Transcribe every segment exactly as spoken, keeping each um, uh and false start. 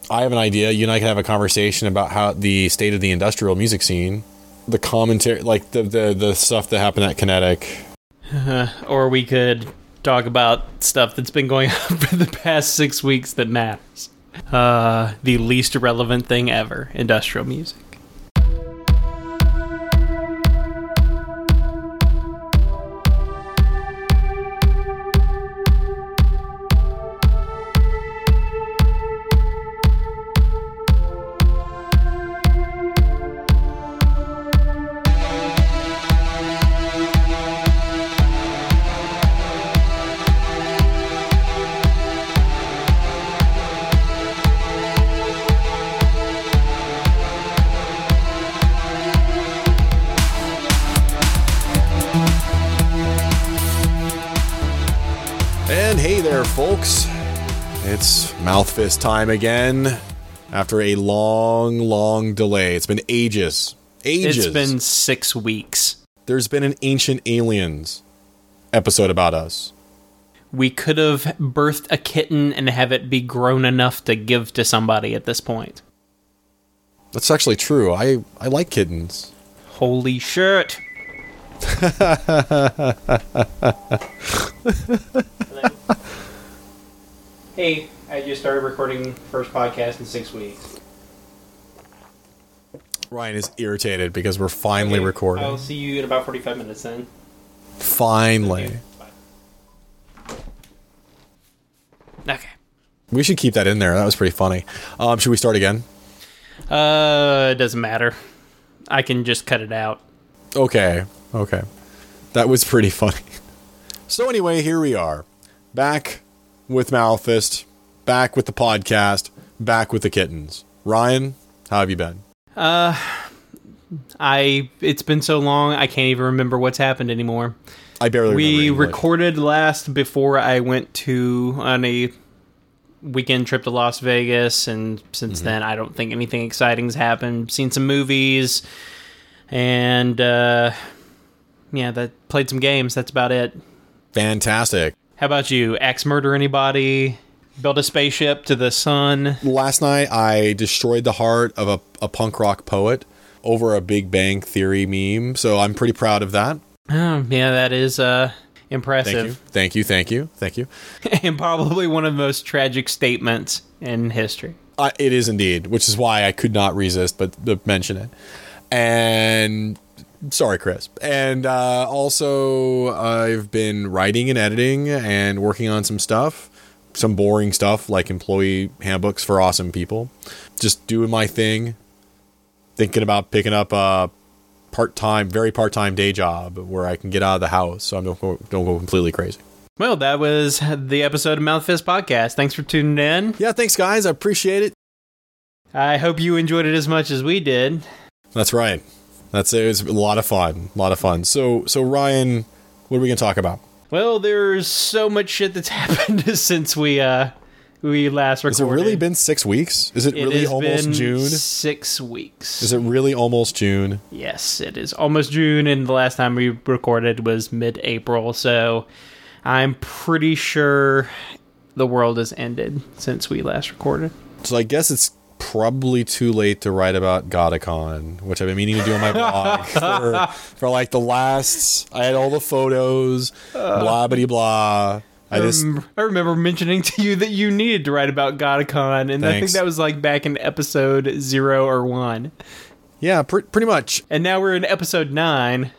I have an idea. You and I can have a conversation about how the state of the industrial music scene, the commentary, like the the, the stuff that happened at Kinetic. Uh, or we could talk about stuff that's been going on for the past six weeks that matters. Uh, the least irrelevant thing ever, industrial music. Folks, it's Mouthfist time again after a long, long delay. It's been ages. Ages. It's been six weeks. There's been an Ancient Aliens episode about us. We could have birthed a kitten and have it be grown enough to give to somebody at this point. That's actually true. I, I like kittens. Holy shit. Hey, I just started recording first podcast in six weeks. Ryan is irritated because we're finally okay, recording. I'll see you in about forty-five minutes then. Finally. Okay. Bye. Okay. We should keep that in there. That was pretty funny. Um, should we start again? Uh, it doesn't matter. I can just cut it out. Okay. Okay. That was pretty funny. So anyway, here we are. Back with Mouthfist, back with the podcast, back with the kittens. Ryan, how have you been? Uh, I it's been so long I can't even remember what's happened anymore. I barely we remember. We recorded last before I went to on a weekend trip to Las Vegas, and since mm-hmm. then I don't think anything exciting's happened. Seen some movies, and uh, yeah, that played some games. That's about it. Fantastic. How about you? Axe murder anybody? Build a spaceship to the sun? Last night, I destroyed the heart of a, a punk rock poet over a Big Bang Theory meme, so I'm pretty proud of that. Oh, yeah, that is uh, impressive. Thank you, thank you, thank you, thank you. And probably one of the most tragic statements in history. Uh, it is indeed, which is why I could not resist but to mention it. And... Sorry, Chris. And uh, also, I've been writing and editing and working on some stuff. Some boring stuff like employee handbooks for awesome people. Just doing my thing. Thinking about picking up a part-time, very part-time day job where I can get out of the house so I don't go, don't go completely crazy. Well, that was the episode of Mouthfist Podcast. Thanks for tuning in. Yeah, thanks, guys. I appreciate it. I hope you enjoyed it as much as we did. That's right. That's it. It was a lot of fun. A lot of fun. So, so Ryan, what are we going to talk about? Well, there's so much shit that's happened since we uh we last recorded. Has it really been six weeks? Is it, it really almost been June? Six weeks. Is it really almost June? Yes, it is almost June, and the last time we recorded was mid-April, so I'm pretty sure the world has ended since we last recorded. So I guess it's probably too late to write about Godicon, which I've been meaning to do on my blog for, for like the last. I had all the photos, uh, blah blah blah. I just um, I remember mentioning to you that you needed to write about Godicon, and thanks. I think that was like back in episode zero or one. Yeah, pr- pretty much. And now we're in episode nine.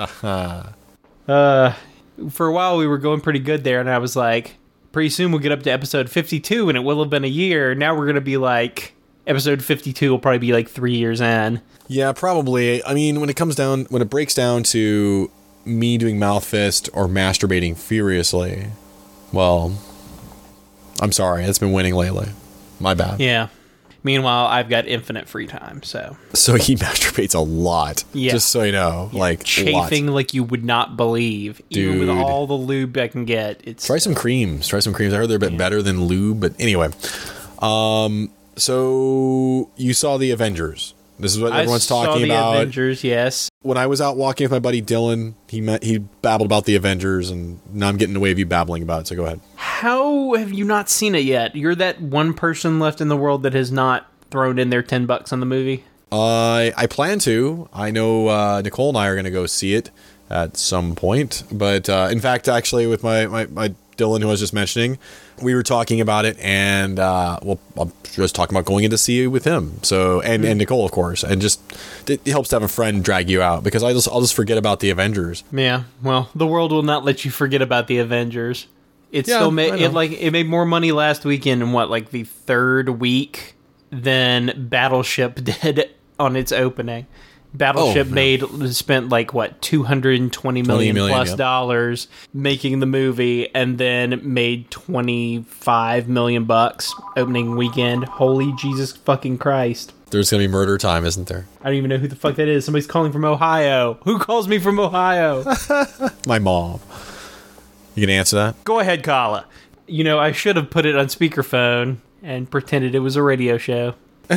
uh, for a while we were going pretty good there, and I was like, pretty soon we'll get up to episode fifty-two, and it will have been a year. Now we're gonna be like. Episode fifty-two will probably be like three years in. Yeah, probably. I mean, when it comes down, when it breaks down to me doing Mouthfist or masturbating furiously, well, I'm sorry. It's been winning lately. My bad. Yeah. Meanwhile, I've got infinite free time, so. So he masturbates a lot. Yeah. Just so you know. Yeah. Like, chafing like you would not believe. Dude. Even with all the lube I can get. It's Try some creams. Try some creams. I heard they're a bit yeah. better than lube, but anyway. Um... So, you saw the Avengers. This is what I everyone's saw talking the about. Avengers, yes. When I was out walking with my buddy Dylan, he met, he babbled about the Avengers, and now I'm getting in the way of you babbling about it, so go ahead. How have you not seen it yet? You're that one person left in the world that has not thrown in their ten bucks on the movie. Uh, I plan to. I know uh, Nicole and I are going to go see it at some point. But uh, in fact, actually, with my, my, my Dylan, who I was just mentioning, we were talking about it, and uh, well, I'm just talking about going in to see it with him. So and, and Nicole, of course, and just it helps to have a friend drag you out, because I just I'll just forget about the Avengers. Yeah, well, the world will not let you forget about the Avengers. It Yeah, still made I know. it like it made more money last weekend in what, like the third week than Battleship did on its opening. Battleship Oh, made spent like what two hundred twenty million, million, plus yep. dollars making the movie, and then made twenty-five million bucks opening weekend. Holy Jesus fucking Christ. There's going to be murder time, isn't there? I don't even know who the fuck that is. Somebody's calling from Ohio. Who calls me from Ohio? My mom. You can answer that? Go ahead, Kala. You know, I should have put it on speakerphone and pretended it was a radio show.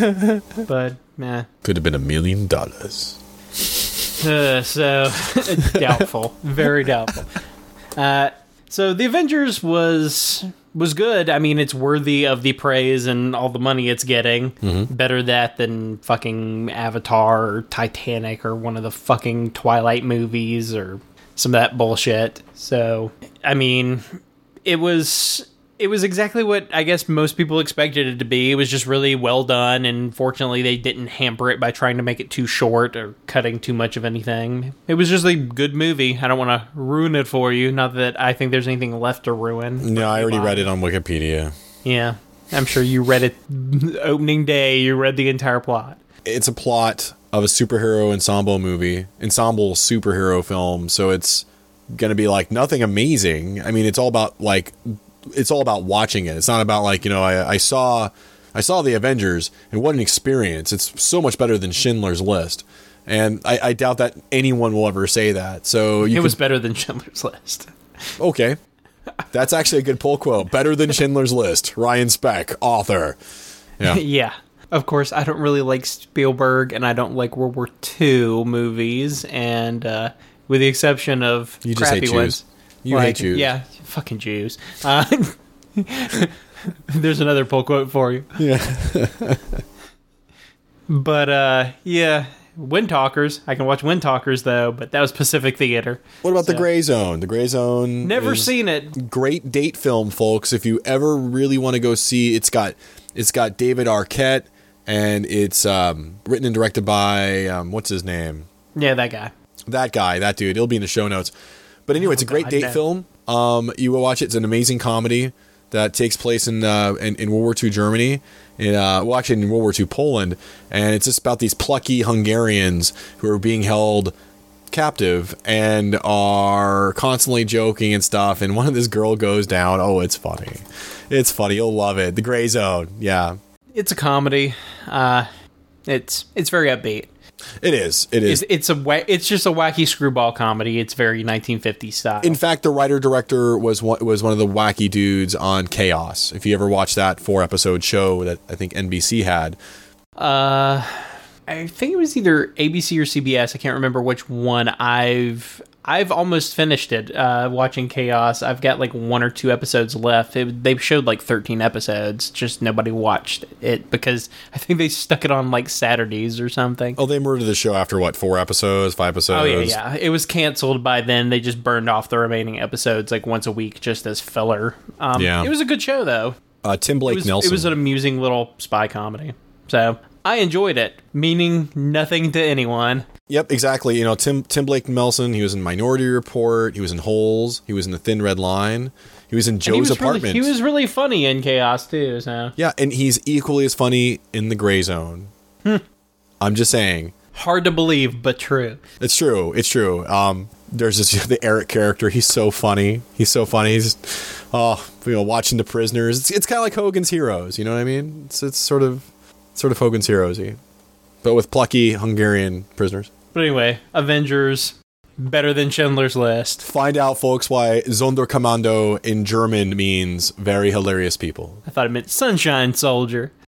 But, nah. Could have been a million dollars. Uh, so, doubtful. Very doubtful. Uh, so, The Avengers was was good. I mean, it's worthy of the praise and all the money it's getting. Mm-hmm. Better that than fucking Avatar or Titanic or one of the fucking Twilight movies or some of that bullshit. So, I mean, it was... It was exactly what I guess most people expected it to be. It was just really well done, and fortunately they didn't hamper it by trying to make it too short or cutting too much of anything. It was just a good movie. I don't want to ruin it for you. Not that I think there's anything left to ruin. No, I already read it on Wikipedia. Yeah, I'm sure you read it opening day. You read the entire plot. It's a plot of a superhero ensemble movie, ensemble superhero film, so it's going to be like nothing amazing. I mean, it's all about like... It's all about watching it. It's not about like, you know, I, I saw I saw the Avengers and what an experience. It's so much better than Schindler's List. And I, I doubt that anyone will ever say that. So you It could, was better than Schindler's List. okay. That's actually a good pull quote. Better than Schindler's List. Ryan Speck, author. Yeah. Yeah. Of course, I don't really like Spielberg, and I don't like World War Two movies, and uh, with the exception of You just crappy hate ones. Jews. You like, hate Jews. Yeah, fucking Jews. Uh, there's another pull quote for you. Yeah. But, uh, yeah, Wind Talkers. I can watch Wind Talkers, though, but that was Pacific Theater. What about So- The Gray Zone? The Gray Zone. Never is seen it. great date film, folks. If you ever really want to go see, it's got it's got David Arquette, and it's um, written and directed by um, what's his name? Yeah, that guy. That guy, that dude. It'll be in the show notes. But anyway, it's a great God, date no. film. Um, you will watch it. It's an amazing comedy that takes place in uh, in, in World War Two Germany. In, uh, well, actually, in World War Two Poland, and it's just about these plucky Hungarians who are being held captive and are constantly joking and stuff. And one of this girl goes down. Oh, it's funny. It's funny. You'll love it. The Gray Zone. Yeah, It's a comedy. Uh, it's it's very upbeat. it is. It is. It's, it's a wa- it's just a wacky screwball comedy. It's very nineteen fifties style. In fact, the writer director was one, was one of the wacky dudes on Chaos. If you ever watched that four episode show that I think N B C had, Uh, I think it was either A B C or C B S. I can't remember which one. I've I've almost finished it. Uh, watching Chaos. I've got like one or two episodes left. It, they showed like thirteen episodes. Just nobody watched it because I think they stuck it on like Saturdays or something. oh, they murdered the show after what, four episodes, five episodes? Oh yeah, yeah. It was canceled by then. They just burned off the remaining episodes like once a week just as filler. Um, Yeah. It was a good show though. Uh, Tim Blake It was, Nelson. it was an amusing little spy comedy. So I enjoyed it, meaning nothing to anyone. Yep, exactly. You know, Tim Tim Blake Nelson. He was in Minority Report. He was in Holes. He was in The Thin Red Line. He was in And he Joe's was Apartment. Really, he was really funny in Chaos too. So yeah, and he's equally as funny in The Gray Zone. Hmm. I'm just saying. hard to believe, but true. It's true. It's true. Um, there's this the Eric character. He's so funny. He's so funny. He's oh, you know, watching the prisoners. It's, it's kind of like Hogan's Heroes. You know what I mean? It's it's sort of sort of Hogan's Heroes-y, but with plucky Hungarian prisoners. But anyway, Avengers better than Schindler's List. Find out, folks, why Sonderkommando in German means very hilarious people. I thought it meant Sunshine Soldier.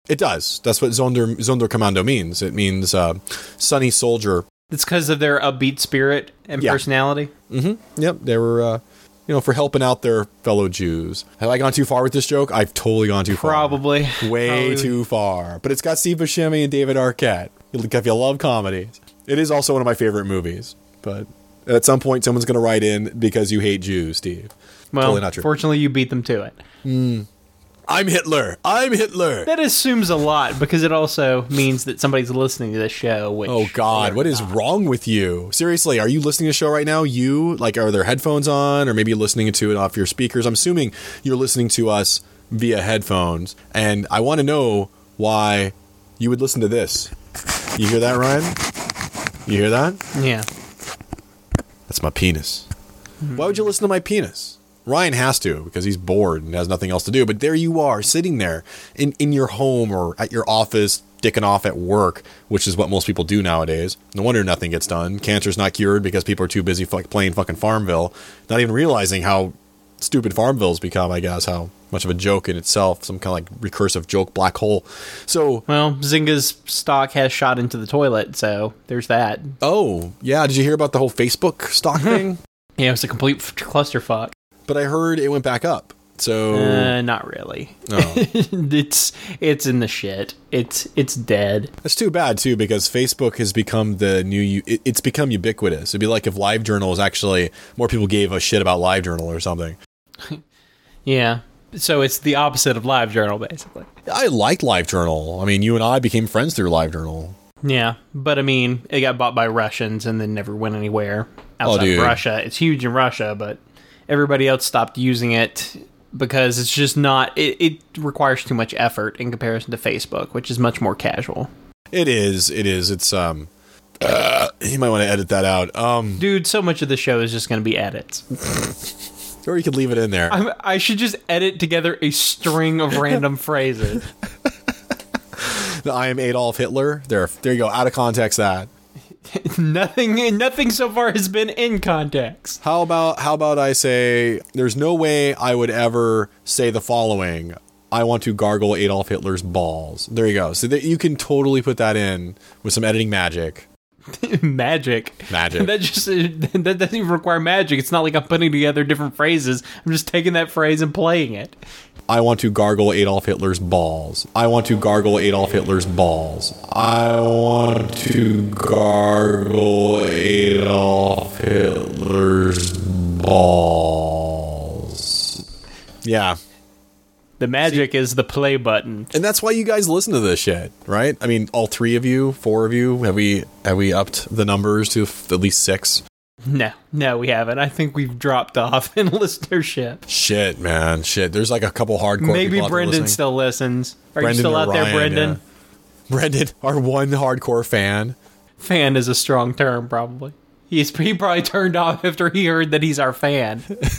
It does. That's what Sonder, Sonderkommando means. It means uh, sunny soldier. It's because of their upbeat spirit and Yeah. personality. Mm-hmm. Yep. They were, uh, you know, for helping out their fellow Jews. Have I gone too far with this joke? I've totally gone too far. Probably. Way Probably. too far. But it's got Steve Buscemi and David Arquette. If you love comedies. It is also one of my favorite movies. But at some point, someone's going to write in because you hate Jews, Steve. Well, Totally not true. fortunately, you beat them to it. Mm. I'm Hitler. I'm Hitler. That assumes a lot because it also means that somebody's listening to this show. Which Oh God, they're what is not. wrong with you? Seriously, are you listening to the show right now? You like, are there headphones on, or maybe you're listening to it off your speakers? I'm assuming you're listening to us via headphones, and I want to know why you would listen to this. You hear that, Ryan? You hear that? Yeah. That's my penis. Why would you listen to my penis? Ryan has to because he's bored and has nothing else to do. But there you are, sitting there in, in your home or at your office, dicking off at work, which is what most people do nowadays. No wonder nothing gets done. Cancer's not cured because people are too busy f- playing fucking Farmville, not even realizing how stupid Farmville's become, I guess, how much of a joke in itself, some kind of like recursive joke black hole. So, Well, Zynga's stock has shot into the toilet, so there's that. oh, yeah, did you hear about the whole Facebook stock thing? Yeah, it was a complete f- clusterfuck. But I heard it went back up. So, Uh, not really. oh. it's it's in the shit. It's it's dead. That's too bad too, because Facebook has become the new. It, it's become ubiquitous. It'd be like if LiveJournal was actually more people gave a shit about LiveJournal or something. Yeah. So it's the opposite of LiveJournal, basically. I liked LiveJournal. I mean, you and I became friends through LiveJournal. Yeah, but I mean, it got bought by Russians and then never went anywhere outside dude. of Russia. It's huge in Russia, but everybody else stopped using it because it's just not. It, it requires too much effort in comparison to Facebook, which is much more casual. It is. It is. It's um. Uh, you might want to edit that out. Um, Dude, so much of the show is just going to be edits. or you could leave it in there. I'm, I should just edit together a string of random phrases. The I am Adolf Hitler. There. There you go. Out of context. That. nothing, nothing so far has been in context. How about how about I say there's no way I would ever say the following. I want to gargle Adolf Hitler's balls. There you go. So that you can totally put that in with some editing magic. Magic. Magic. That just that doesn't even require magic. It's not like I'm putting together different phrases. I'm just taking that phrase and playing it. I want to gargle Adolf Hitler's balls. I want to gargle Adolf Hitler's balls. I want to gargle Adolf Hitler's balls. Yeah. The magic is the play button. And that's why you guys listen to this shit, right? I mean, all three of you, four of you, have we have we upped the numbers to f- at least six? No, no, we haven't. I think we've dropped off in listenership. Shit, man, shit. There's like a couple hardcore. Maybe people out there Brendan listening. still listens. Are Brendan you still or out there, Ryan, Brendan? yeah. Brendan, our one hardcore fan. Fan is a strong term, probably. He's he probably turned off after he heard that he's our fan.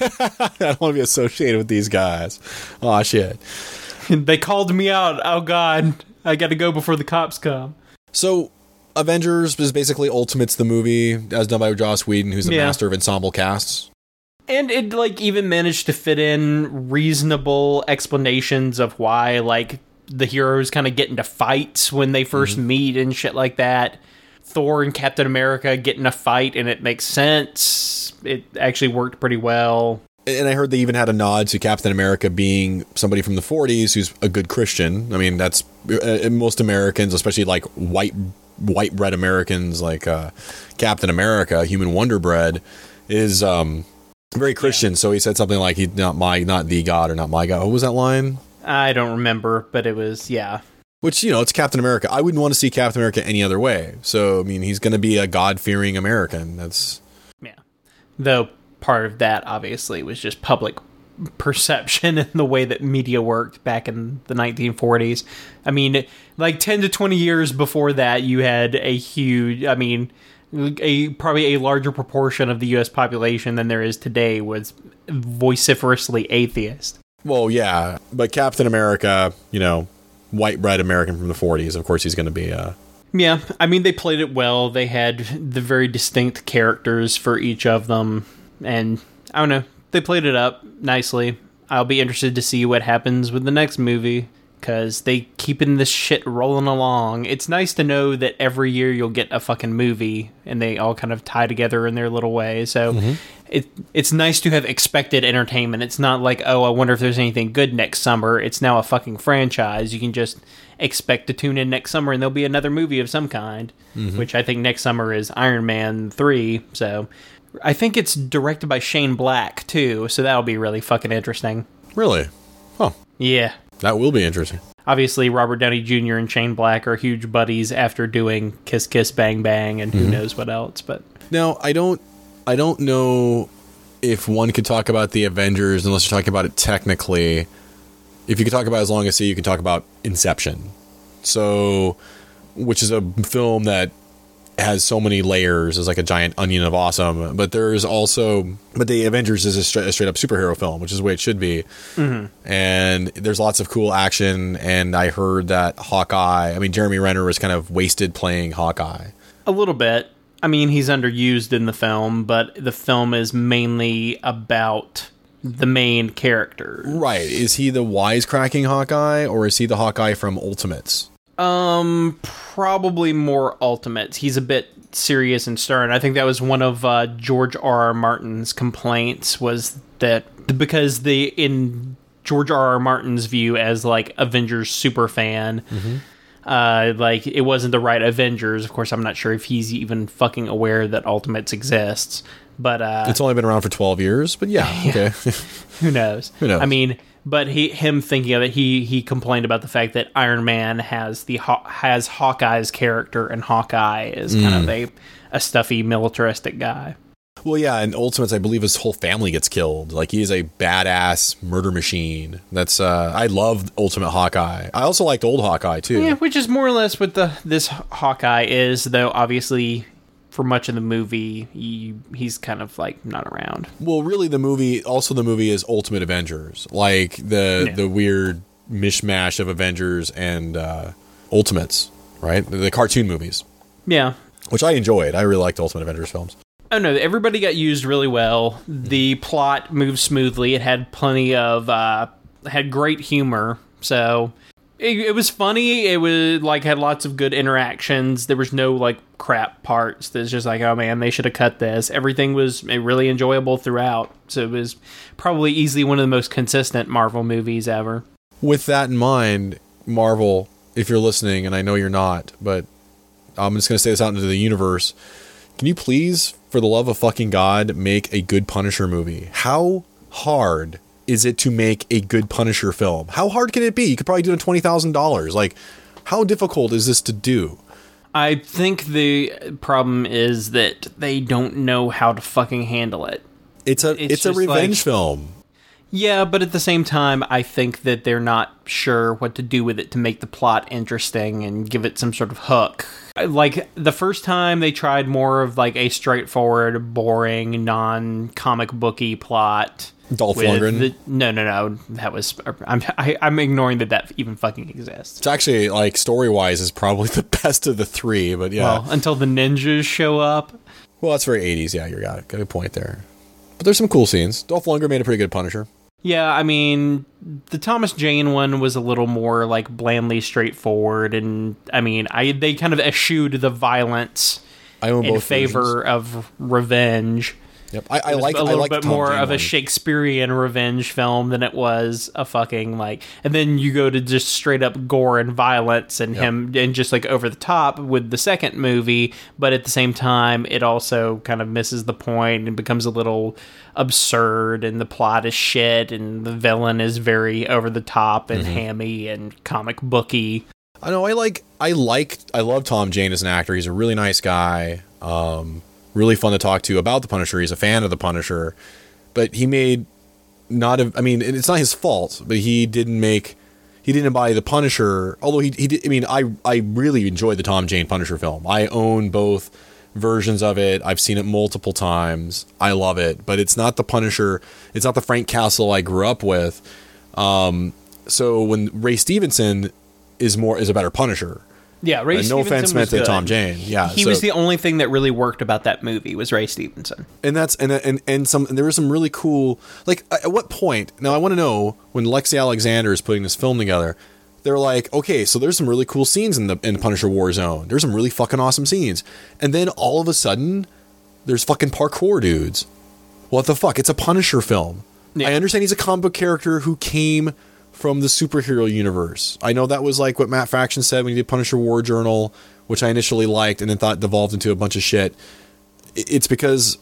I don't want to be associated with these guys. Oh shit. They called me out. Oh God, I got to go before the cops come. So, Avengers is basically Ultimates, the movie, as done by Joss Whedon, who's the Yeah. master of ensemble casts. And it like even managed to fit in reasonable explanations of why like the heroes kind of get into fights when they first Mm-hmm. meet and shit like that. Thor and Captain America get in a fight and it makes sense. It actually worked pretty well. And I heard they even had a nod to Captain America being somebody from the forties who's a good Christian. I mean, that's uh, most Americans, especially like white white bread Americans, like uh, Captain America, Human Wonder Bread, is um, very Christian. Yeah. So he said something like, "He's not my, not the God, or not my God." What was that line? I don't remember, but it was yeah. Which, you know, it's Captain America. I wouldn't want to see Captain America any other way. So I mean, he's going to be a God-fearing American. That's yeah. Though part of that obviously was just public perception and the way that media worked back in the nineteen forties. I mean, like ten to twenty years before that, you had a huge, I mean, a probably a larger proportion of the U S population than there is today was vociferously atheist. Well, yeah, but Captain America, you know, white bread American from the forties, of course he's going to be uh Yeah, I mean, they played it well. They had the very distinct characters for each of them. And, I don't know, they played it up nicely. I'll be interested to see what happens with the next movie. because they keeping this shit rolling along. It's nice to know that every year you'll get a fucking movie, and they all kind of tie together in their little way. So mm-hmm. it it's nice to have expected entertainment. It's not like, oh, I wonder if there's anything good next summer. It's now a fucking franchise. You can just expect to tune in next summer, and there'll be another movie of some kind, mm-hmm. which I think next summer is Iron Man three. So I think it's directed by Shane Black, too, so that'll be really fucking interesting. Really? Huh. Yeah. That will be interesting. Obviously, Robert Downey Junior and Shane Black are huge buddies after doing Kiss Kiss Bang Bang and who mm-hmm. knows what else. But now, I don't, I don't know if one could talk about the Avengers unless you're talking about it technically. If you could talk about As Long as Sea, you can talk about Inception. So, which is a film that has so many layers, is like a giant onion of awesome. But there's also, but the Avengers is a, stra- a straight up superhero film, which is the way it should be. Mm-hmm. And there's lots of cool action. And I heard that Hawkeye, I mean, Jeremy Renner was kind of wasted playing Hawkeye. A little bit. I mean, he's underused in the film, but the film is mainly about the main character. Right. Is he the wisecracking Hawkeye, or is he the Hawkeye from Ultimates? Um, probably more Ultimates. He's a bit serious and stern. I think that was one of uh, George R. R. Martin's complaints, was that because the in George R. R. Martin's view as like Avengers super fan, mm-hmm. uh, like it wasn't the right Avengers. Of course, I'm not sure if he's even fucking aware that Ultimates exists. But uh, it's only been around for twelve years. But yeah, yeah. Okay. Who knows? Who knows? I mean. But he, him thinking of it, he he complained about the fact that Iron Man has the has Hawkeye's character, and Hawkeye is mm. kind of a, a stuffy militaristic guy. Well, yeah, in Ultimates, I believe his whole family gets killed. Like, he is a badass murder machine. That's uh, I love Ultimate Hawkeye. I also liked old Hawkeye too. Yeah, which is more or less what the this Hawkeye is, though. Obviously, for much of the movie, he, he's kind of like not around. Well, really, the movie also the movie is Ultimate Avengers, like the yeah. the weird mishmash of Avengers and uh, Ultimates, right? The, the cartoon movies. Yeah, which I enjoyed. I really liked Ultimate Avengers films. Oh no, everybody got used really well. The plot moved smoothly. It had plenty of uh, had great humor. So. It, it was funny. It was like had lots of good interactions. There was no like crap parts. There's just like, oh man, they should have cut this. Everything was really enjoyable throughout. So it was probably easily one of the most consistent Marvel movies ever. With that in mind, Marvel, if you're listening, and I know you're not, but I'm just going to say this out into the universe. Can you please, for the love of fucking God, make a good Punisher movie? How hard is it to make a good Punisher film? How hard can it be? You could probably do it in twenty thousand dollars. Like, how difficult is this to do? I think the problem is that they don't know how to fucking handle it. It's a it's, it's a revenge like, film. Yeah, but at the same time, I think that they're not sure what to do with it to make the plot interesting and give it some sort of hook. Like, the first time they tried more of like a straightforward, boring, non-comic booky plot. Dolph Lundgren? The, no, no, no. That was... I'm I, I'm ignoring that that even fucking exists. It's actually, like, story-wise, is probably the best of the three, but yeah. Well, until the ninjas show up. Well, that's very eighties. Yeah, you got it. Got a point there. But there's some cool scenes. Dolph Lundgren made a pretty good Punisher. Yeah, I mean, the Thomas Jane one was a little more, like, blandly straightforward, and, I mean, I they kind of eschewed the violence I own in both favor versions. of revenge. Yep, I, I like a little I like bit Tom more Jane of a one. Shakespearean revenge film than it was a fucking like. And then you go to just straight up gore and violence and yep. him and just like over the top with the second movie, but at the same time, it also kind of misses the point and becomes a little absurd. And the plot is shit, and the villain is very over the top and mm-hmm. hammy and comic booky. I know. I like. I like. I love Tom Jane as an actor. He's a really nice guy. Um, really fun to talk to about the Punisher. He's a fan of the Punisher, but he made not a, I mean, it's not his fault, but he didn't make, he didn't embody the Punisher. Although he, he did, I mean, I, I really enjoyed the Tom Jane Punisher film. I own both versions of it. I've seen it multiple times. I love it, but it's not the Punisher. It's not the Frank Castle I grew up with. Um, so when Ray Stevenson is more, is a better Punisher. Yeah, Ray uh, Stevenson. No offense meant to good. Tom Jane. Yeah, he so, was the only thing that really worked about that movie was Ray Stevenson. And that's and and and some and there was some really cool, like, at what point? Now I want to know, when Lexi Alexander is putting this film together, they're like, okay, so there's some really cool scenes in the in Punisher Warzone. There's some really fucking awesome scenes. And then all of a sudden, there's fucking parkour dudes. What the fuck? It's a Punisher film. Yeah. I understand he's a comic book character who came from the superhero universe. I know that was like what Matt Fraction said when he did Punisher War Journal, which I initially liked and then thought devolved into a bunch of shit. It's because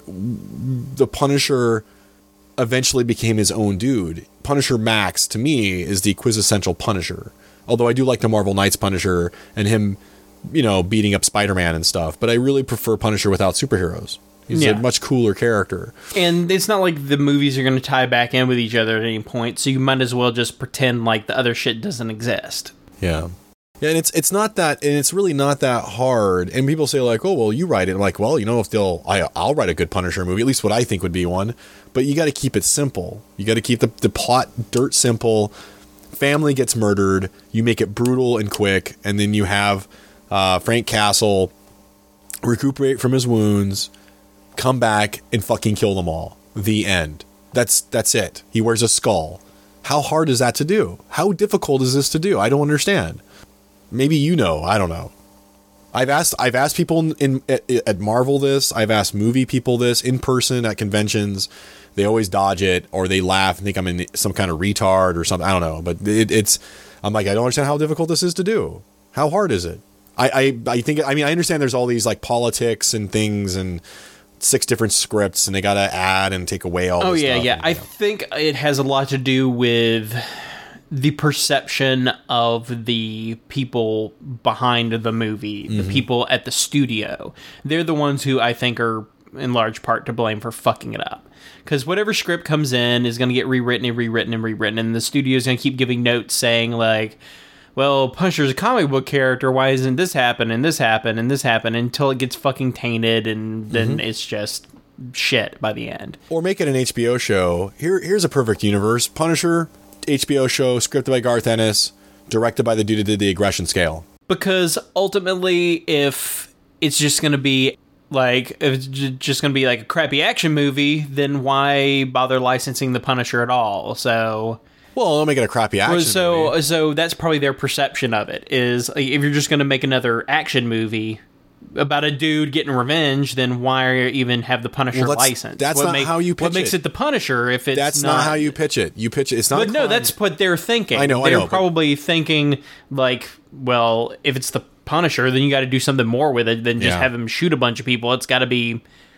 the Punisher eventually became his own dude. Punisher Max, to me, is the quintessential Punisher. Although I do like the Marvel Knights Punisher and him, you know, beating up Spider-Man and stuff. But I really prefer Punisher without superheroes. He's yeah. a much cooler character. And it's not like the movies are going to tie back in with each other at any point, so you might as well just pretend like the other shit doesn't exist. Yeah. Yeah, and it's it's not that, and it's really not that hard. And people say like, oh, well, you write it. I'm like, well, you know, if they'll, I, I'll write a good Punisher movie, at least what I think would be one. But you got to keep it simple. You got to keep the, the plot dirt simple. Family gets murdered. You make it brutal and quick. And then you have uh, Frank Castle recuperate from his wounds, come back and fucking kill them all. The end. That's that's it. He wears a skull. How hard is that to do? How difficult is this to do? I don't understand. Maybe you know. I don't know. I've asked I've asked people in, in at, at Marvel this. I've asked movie people this in person at conventions. They always dodge it or they laugh and think I'm in some kind of retard or something. I don't know. But it, it's I'm like, I don't understand how difficult this is to do. How hard is it? I, I, I think I mean I understand there's all these like politics and things and six different scripts and they got to add and take away all oh this yeah stuff yeah and, I know. think it has a lot to do with the perception of the people behind the movie, mm-hmm. the people at the studio. They're the ones who I think are in large part to blame for fucking it up, because whatever script comes in is going to get rewritten and rewritten and rewritten, and the studio's going to keep giving notes saying like, well, Punisher's a comic book character, why isn't this happen, and this happen, and this happen, until it gets fucking tainted, and then mm-hmm. it's just shit by the end. Or make it an H B O show. Here, Here's a perfect universe. Punisher, H B O show, scripted by Garth Ennis, directed by the dude who did The Aggression Scale. Because ultimately, if it's just going to be like, if it's just going to be like a crappy action movie, then why bother licensing the Punisher at all? So... Well, they'll make it a crappy action so, movie. So that's probably their perception of it, is like, if you're just going to make another action movie about a dude getting revenge, then why even have the Punisher well, that's, license? That's what not make, how you pitch What makes it. it the Punisher if it's That's not... not how you pitch it. You pitch it. It's not But no, that's what they're thinking. I know, They're I know. probably but... thinking, like, well, if it's the Punisher, then you got to do something more with it than just yeah. have him shoot a bunch of people. It's got to be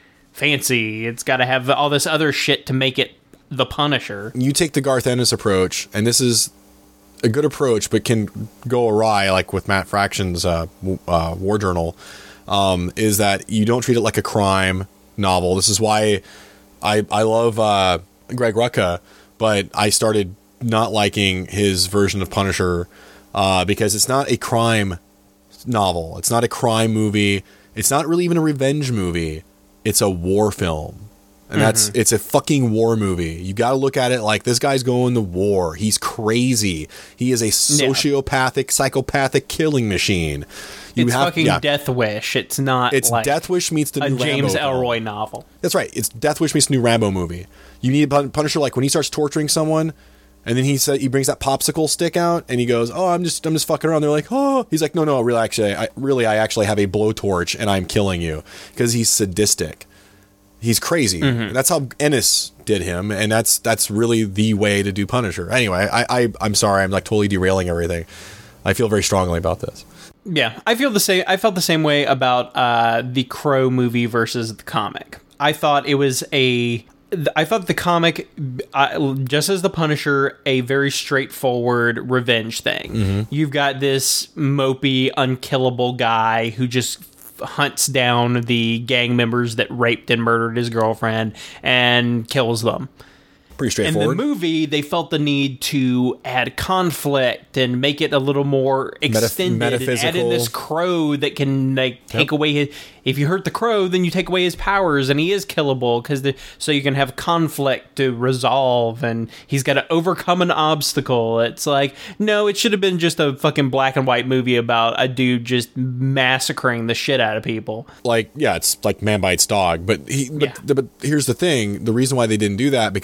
fancy. It's got to have all this other shit to make it the Punisher. You take the Garth Ennis approach, and this is a good approach, but can go awry, like with Matt Fraction's uh, uh, War Journal, um, is that you don't treat it like a crime novel. This is why I I love uh, Greg Rucka, but I started not liking his version of Punisher uh, because it's not a crime novel. It's not a crime movie. It's not really even a revenge movie. It's a war film. And that's, mm-hmm. it's a fucking war movie. You got to look at it like this guy's going to war. He's crazy. He is a sociopathic, yeah. psychopathic killing machine. You it's have, fucking yeah. Death Wish. It's not It's like Death Wish meets the a new James Rambo Ellroy film. novel. That's right. It's Death Wish meets the new Rambo movie. You need a Punisher, like when he starts torturing someone, and then he said he brings that popsicle stick out, and he goes, "Oh, I'm just I'm just fucking around." They're like, "Oh," he's like, "No, no, really, actually, I really, I actually have a blowtorch, and I'm killing you," because he's sadistic. He's crazy. Mm-hmm. That's how Ennis did him, and that's that's really the way to do Punisher. Anyway, I, I I'm sorry, I'm like totally derailing everything. I feel very strongly about this. Yeah, I feel the same. I felt the same way about uh, the Crow movie versus the comic. I thought it was a. I thought the comic, uh, just as the Punisher, a very straightforward revenge thing. Mm-hmm. You've got this mopey, unkillable guy who just hunts down the gang members that raped and murdered his girlfriend and kills them. Pretty straightforward. In the movie, they felt the need to add conflict and make it a little more extended. Metaph- metaphysical. And add in this crow that can like take yep. away his. If you hurt the crow, then you take away his powers, and he is killable because so you can have conflict to resolve, and he's got to overcome an obstacle. It's like no, it should have been just a fucking black and white movie about a dude just massacring the shit out of people. Like yeah, it's like Man Bites Dog, but he. But, yeah. but here's the thing: the reason why they didn't do that because back in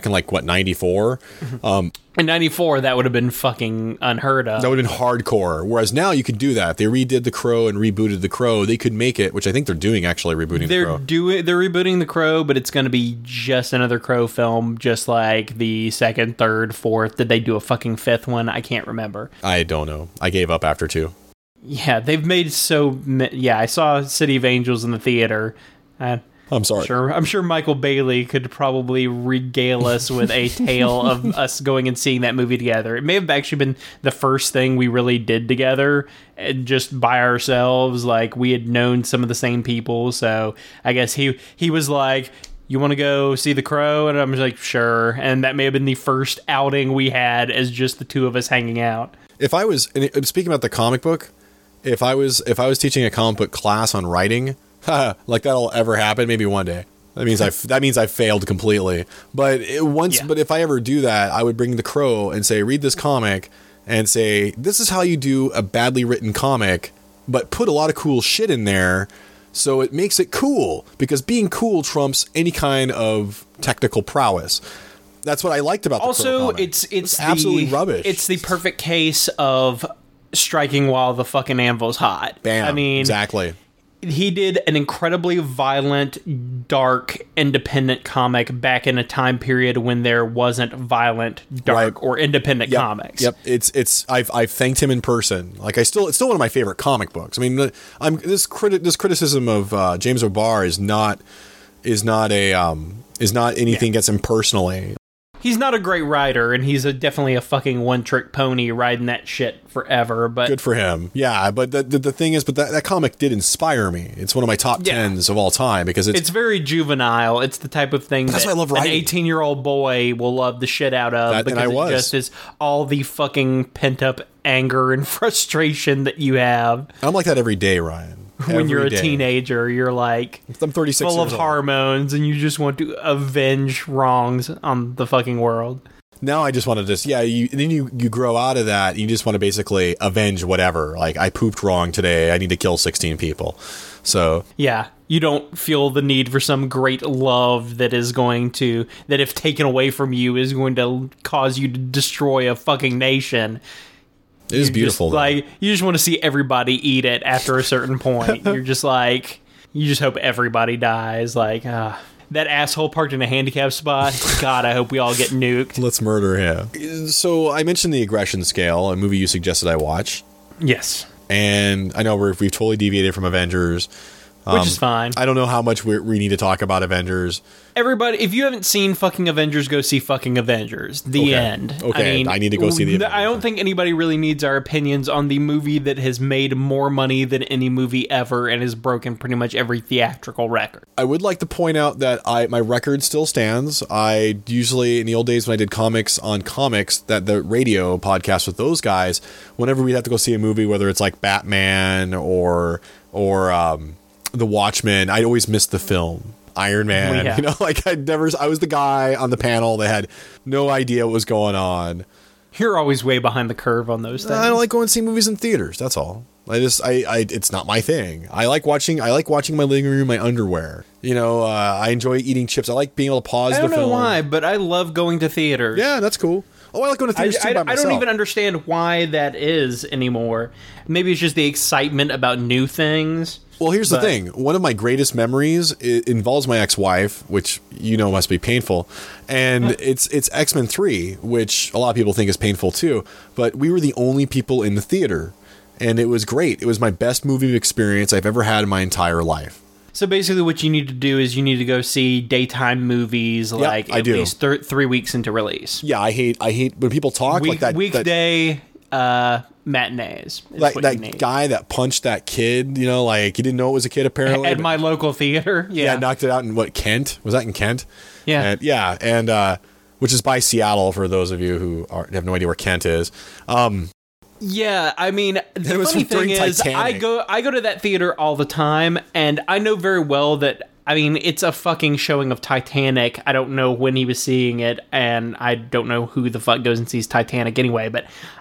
talking like what ninety-four. Um, in ninety-four, that would have been fucking unheard of. That would have been hardcore. Whereas now you could do that. They redid The Crow and rebooted The Crow. They could make it, which I think they're doing actually rebooting they're The Crow. Doing, they're rebooting The Crow, but it's going to be just another Crow film, just like the second, third, fourth. Did they do a fucking fifth one? I can't remember. I don't know. I gave up after two. Yeah, they've made so many. Yeah, I saw City of Angels in the theater. Uh, I'm sorry. Sure, I'm sure Michael Bailey could probably regale us with a tale of us going and seeing that movie together. It may have actually been the first thing we really did together, and just by ourselves. Like, we had known some of the same people, so I guess he he was like, "You want to go see The Crow?" And I'm like, "Sure." And that may have been the first outing we had as just the two of us hanging out. If I was and speaking about the comic book, if I was if I was teaching a comic book class on writing. Like that'll ever happen, maybe one day. That means I that means I failed completely. But it, once, yeah. but if I ever do that, I would bring The Crow and say, read this comic, and say, this is how you do a badly written comic, but put a lot of cool shit in there, so it makes it cool. Because being cool trumps any kind of technical prowess. That's what I liked about the also, Crow comic. it's it's, it's the, absolutely rubbish. It's the perfect case of striking while the fucking anvil's hot. Bam. I mean, exactly. He did an incredibly violent, dark, independent comic back in a time period when there wasn't violent, dark, right. or independent yep. comics. Yep, it's it's I've I've thanked him in person. Like I still it's still one of my favorite comic books. I mean, I'm this criti- this criticism of uh, James O'Barr is not is not a um is not anything yeah. gets him personally. He's not a great writer, and he's a, definitely a fucking one-trick pony riding that shit forever, but... Good for him. Yeah, but the the, the thing is, but that, that comic did inspire me. It's one of my top yeah. tens of all time, because it's... It's very juvenile. It's the type of thing that's that why I love writing. An eighteen-year-old boy will love the shit out of, that, because and I was. it just is all the fucking pent-up anger and frustration that you have. I'm like that every day, Ryan. When Every you're a day. teenager, you're like I'm thirty-six full of years old. hormones, and you just want to avenge wrongs on the fucking world. Now I just want to just yeah. You and then you you grow out of that. You just want to basically avenge whatever. Like I pooped wrong today. I need to kill sixteen people. So yeah, you don't feel the need for some great love that is going to that if taken away from you is going to cause you to destroy a fucking nation. It is beautiful. Just, like you just want to see everybody eat it after a certain point. You're just like you just hope everybody dies. Like uh, that asshole parked in a handicap spot. God, I hope we all get nuked. Let's murder him. So I mentioned the aggression scale, a movie you suggested I watch. Yes, and I know we're, we've totally deviated from Avengers. Um, Which is fine. I don't know how much we we need to talk about Avengers. Everybody, if you haven't seen fucking Avengers, go see fucking Avengers. The okay. end. Okay, I, mean, I need to go see the Avengers. I don't think anybody really needs our opinions on the movie that has made more money than any movie ever and has broken pretty much every theatrical record. I would like to point out that I my record still stands. I usually, in the old days when I did comics on comics, that the radio podcast with those guys, whenever we'd have to go see a movie, whether it's like Batman or or um, The Watchmen, I'd always miss the film. Iron Man, yeah. you know, like I never, I was the guy on the panel that had no idea what was going on. You're always way behind the curve on those things. I don't like going to see movies in theaters. That's all. I just, I, I, it's not my thing. I like watching, I like watching my living room, my underwear. You know, uh, I enjoy eating chips. I like being able to pause the film. I don't know why, but I love going to theaters. Yeah, that's cool. Oh, I like going to theaters I, too I, by myself. I don't even understand why that is anymore. Maybe it's just the excitement about new things. Well, here's but. the thing. One of my greatest memories it involves my ex-wife, which you know must be painful, and it's it's X-Men three, which a lot of people think is painful too. But we were the only people in the theater, and it was great. It was my best movie experience I've ever had in my entire life. So basically, what you need to do is you need to go see daytime movies, yep, like I at do. least th- three weeks into release. Yeah, I hate I hate when people talk Week, like that. Weekday. That, uh, matinees. Like that guy that punched that kid, you know, like he didn't know it was a kid apparently. At my local theater, yeah. Yeah, knocked it out in what, Kent? Was that in Kent? Yeah. And, yeah, and uh, which is by Seattle for those of you who are, have no idea where Kent is. Um, yeah, I mean, the it was funny thing is, Titanic. I go I go to that theater all the time, and I know very well that. I mean, it's a fucking showing of Titanic. I don't know when he was seeing it, and I don't know who the fuck goes and sees Titanic anyway, but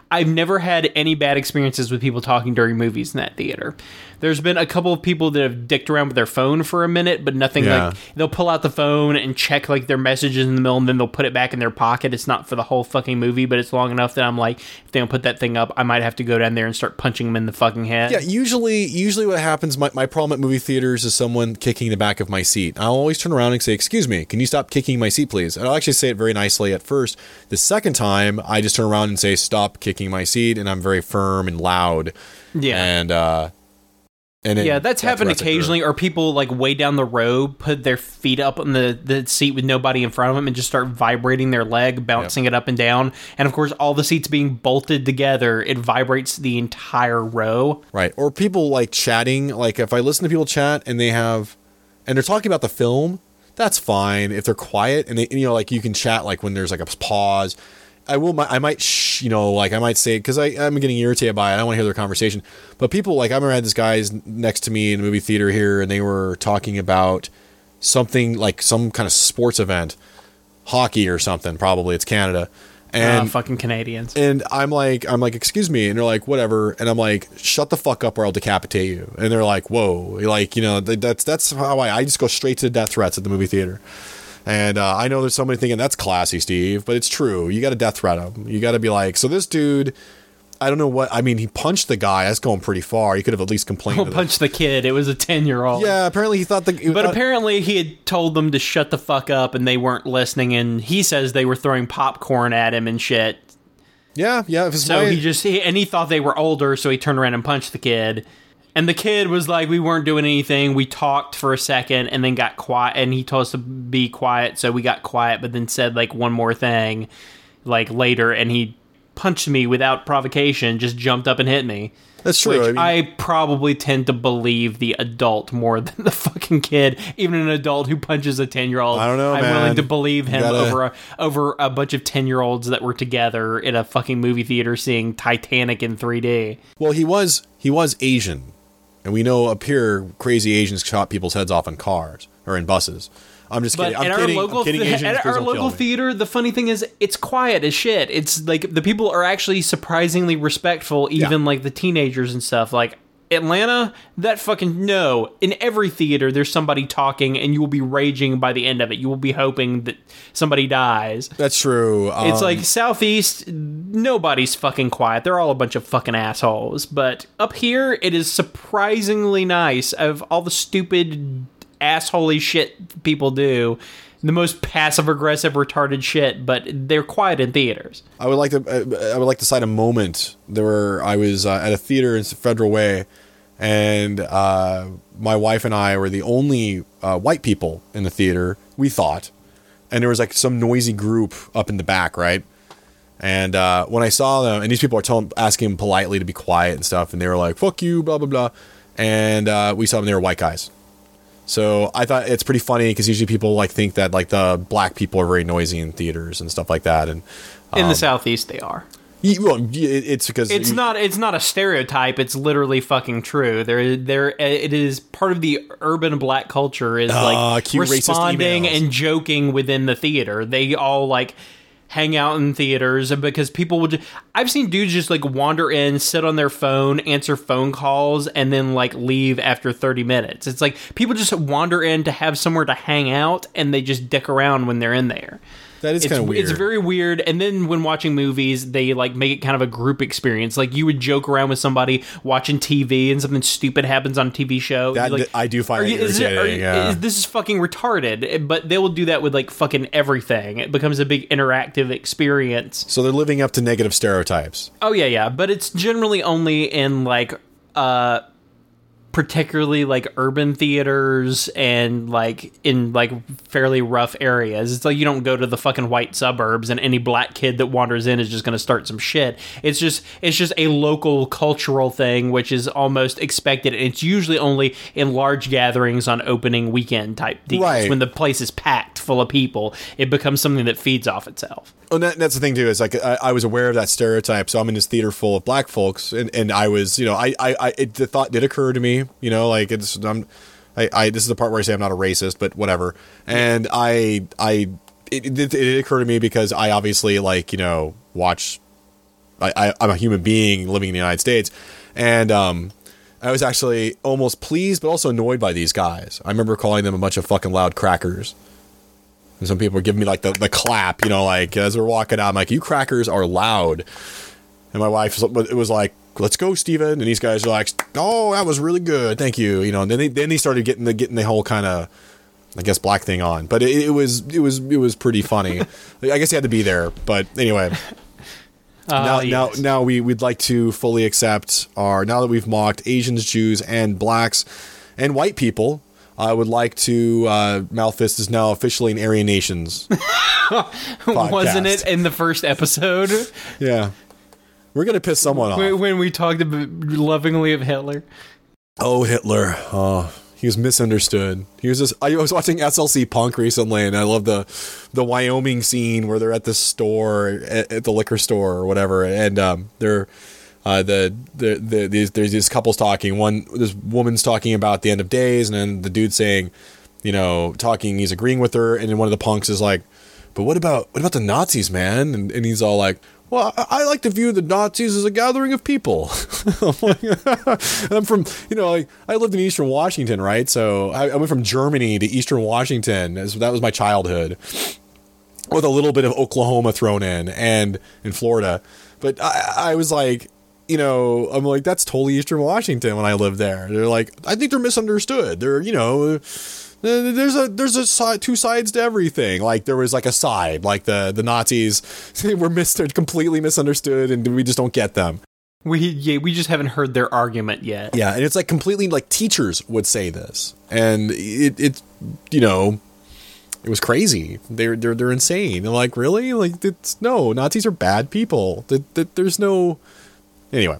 I've never had any bad experiences with people talking during movies in that theater. There's been a couple of people that have dicked around with their phone for a minute, but nothing Yeah. like, they'll pull out the phone and check like their messages in the middle, and then they'll put it back in their pocket. It's not for the whole fucking movie, but it's long enough that I'm like, if they don't put that thing up, I might have to go down there and start punching them in the fucking head. Yeah, usually usually what happens, my, my problem at movie theaters is someone kicking the back of my seat. I'll always turn around and say, excuse me, can you stop kicking my seat, please? And I'll actually say it very nicely at first. The second time, I just turn around and say, stop kicking my seat, and I'm very firm and loud. Yeah. And, uh... And it, yeah, that's happened that's occasionally, or people like way down the road put their feet up on the, the seat with nobody in front of them and just start vibrating their leg, bouncing yep. it up and down. And of course, all the seats being bolted together, it vibrates the entire row. Right. Or people like chatting. Like if I listen to people chat and they have, and they're talking about the film, that's fine. If they're quiet and they, you know, like you can chat like when there's like a pause. I will. I might, shh, you know, like I might say because I I'm getting irritated by it. I don't want to hear their conversation. But people like I remember I had this guys next to me in the movie theater here, and they were talking about something like some kind of sports event, hockey or something. Probably it's Canada, and uh, fucking Canadians. And I'm like, I'm like, excuse me, and they're like, whatever, and I'm like, shut the fuck up or I'll decapitate you. And they're like, whoa, like you know, that's that's how I I just go straight to death threats at the movie theater. And uh, I know there's somebody thinking that's classy, Steve, but it's true. You got to death threat him. You got to be like, so this dude, I don't know what, I mean, he punched the guy. That's going pretty far. He could have at least complained. Oh, punched the kid. It was a ten-year-old. Yeah, apparently he thought the... But uh, apparently he had told them to shut the fuck up and they weren't listening, and he says they were throwing popcorn at him and shit. Yeah, yeah. If it's so my, he just, he, and he thought they were older, so he turned around and punched the kid. And the kid was like, we weren't doing anything. We talked for a second and then got quiet. And he told us to be quiet, so we got quiet, but then said like one more thing like later. And he punched me without provocation, just jumped up and hit me. That's true. Which I, mean, I probably tend to believe the adult more than the fucking kid. Even an adult who punches a ten-year-old. I don't know, I'm man. willing to believe him gotta... over a, over a bunch of ten-year-olds that were together in a fucking movie theater seeing Titanic in three D. Well, he was he was Asian. And we know up here, crazy Asians chop people's heads off in cars or in buses. I'm just kidding. But I'm at kidding. our local, I'm kidding th- Asians, at please our don't kill local me. theater, the funny thing is, it's quiet as shit. It's like the people are actually surprisingly respectful, even Yeah. like the teenagers and stuff. Like Atlanta, that fucking no. In every theater, there's somebody talking, and you will be raging by the end of it. You will be hoping that somebody dies. That's true. Um, It's like Southeast, nobody's fucking quiet. They're all a bunch of fucking assholes. But up here, it is surprisingly nice. Of all the stupid, assholey shit people do, the most passive-aggressive, retarded shit, but they're quiet in theaters. I would like to. Uh, I would like to cite a moment. There were. I was uh, at a theater in Federal Way, and uh, my wife and I were the only uh, white people in the theater. We thought, and there was like some noisy group up in the back, right? And uh, when I saw them, and these people are telling, asking them politely to be quiet and stuff, and they were like, "Fuck you," blah blah blah, and uh, we saw them. They were white guys. So I thought it's pretty funny because usually people like think that like the black people are very noisy in theaters and stuff like that. And um, In the Southeast, they are. y- well, y- it's because It's you- not. It's not a stereotype. It's literally fucking true. There, there. It is part of the urban black culture. Is Ah, like cute racist responding emails. and joking within the theater. They all like hang out in theaters because people would. I've seen dudes just like wander in, sit on their phone, answer phone calls, and then like leave after thirty minutes. It's like people just wander in to have somewhere to hang out, and they just dick around when they're in there. that is It's, kind of weird. it's very weird. And then when watching movies, they like make it kind of a group experience. Like you would joke around with somebody watching T V and something stupid happens on a T V show. That- You're like, I do find "Are it you- is it- are irritating, you- yeah. is- this is fucking retarded. But they will do that with like fucking everything. It becomes a big interactive experience. So they're living up to negative stereotypes. Oh yeah, yeah. But it's generally only in like uh particularly like urban theaters and like in like fairly rough areas. It's like you don't go to the fucking white suburbs and any black kid that wanders in is just going to start some shit. It's just it's just a local cultural thing which is almost expected, and it's usually only in large gatherings on opening weekend type deals. Right. When the place is packed full of people, it becomes something that feeds off itself. Oh, and that, that's the thing too. Is like I, I was aware of that stereotype. So I'm in this theater full of black folks, and, and I was, you know, I, I, I it, the thought did occur to me, you know, like it's, I'm, I, I, this is the part where I say I'm not a racist, but whatever. And I, I, it, it, it occurred to me because I obviously like, you know, watch I, I, I'm a human being living in the United States. And um, I was actually almost pleased, but also annoyed by these guys. I remember calling them a bunch of fucking loud crackers. And some people were giving me like the, the clap, you know, like as we're walking out, I'm like, you crackers are loud. And my wife, it was like, let's go, Steven. And these guys are like, oh, that was really good. Thank you. You know, and then they, then they started getting the, getting the whole kind of, I guess, black thing on. But it, it was, it was, it was pretty funny. I guess you had to be there. But anyway, uh, now, yes. now, now we, we'd like to fully accept our, now that we've mocked Asians, Jews, and blacks and white people, I would like to, uh, Malfist is now officially an Aryan Nations. Wasn't it in the first episode? Yeah. We're going to piss someone off. When we talked about lovingly of Hitler. Oh, Hitler. Oh, he was misunderstood. He was just, I was watching S L C Punk recently, and I love the the Wyoming scene where they're at the store, at, at the liquor store or whatever, and um, they're, uh, the, the, the, these, there's these couples talking. One, this woman's talking about the end of days, and then the dude saying, you know, talking, he's agreeing with her, and then one of the punks is like, but what about, what about the Nazis, man? And, and he's all like, well, I, I like to view the Nazis as a gathering of people. I'm like, and I'm from, you know, like, I lived in Eastern Washington, right? So I, I went from Germany to Eastern Washington. That was my childhood, with a little bit of Oklahoma thrown in and in Florida. But I, I was like, you know, I'm like, that's totally Eastern Washington when I lived there. They're like, I think they're misunderstood. They're, you know, there's a there's a side, two sides to everything. Like there was like a side, like the the Nazis were mis- completely misunderstood, and we just don't get them. We yeah, we just haven't heard their argument yet. Yeah, and it's like completely like teachers would say this, and it it you know, it was crazy. They're they're they're insane. They're like, really? Like it's no, Nazis are bad people. That that there's no anyway.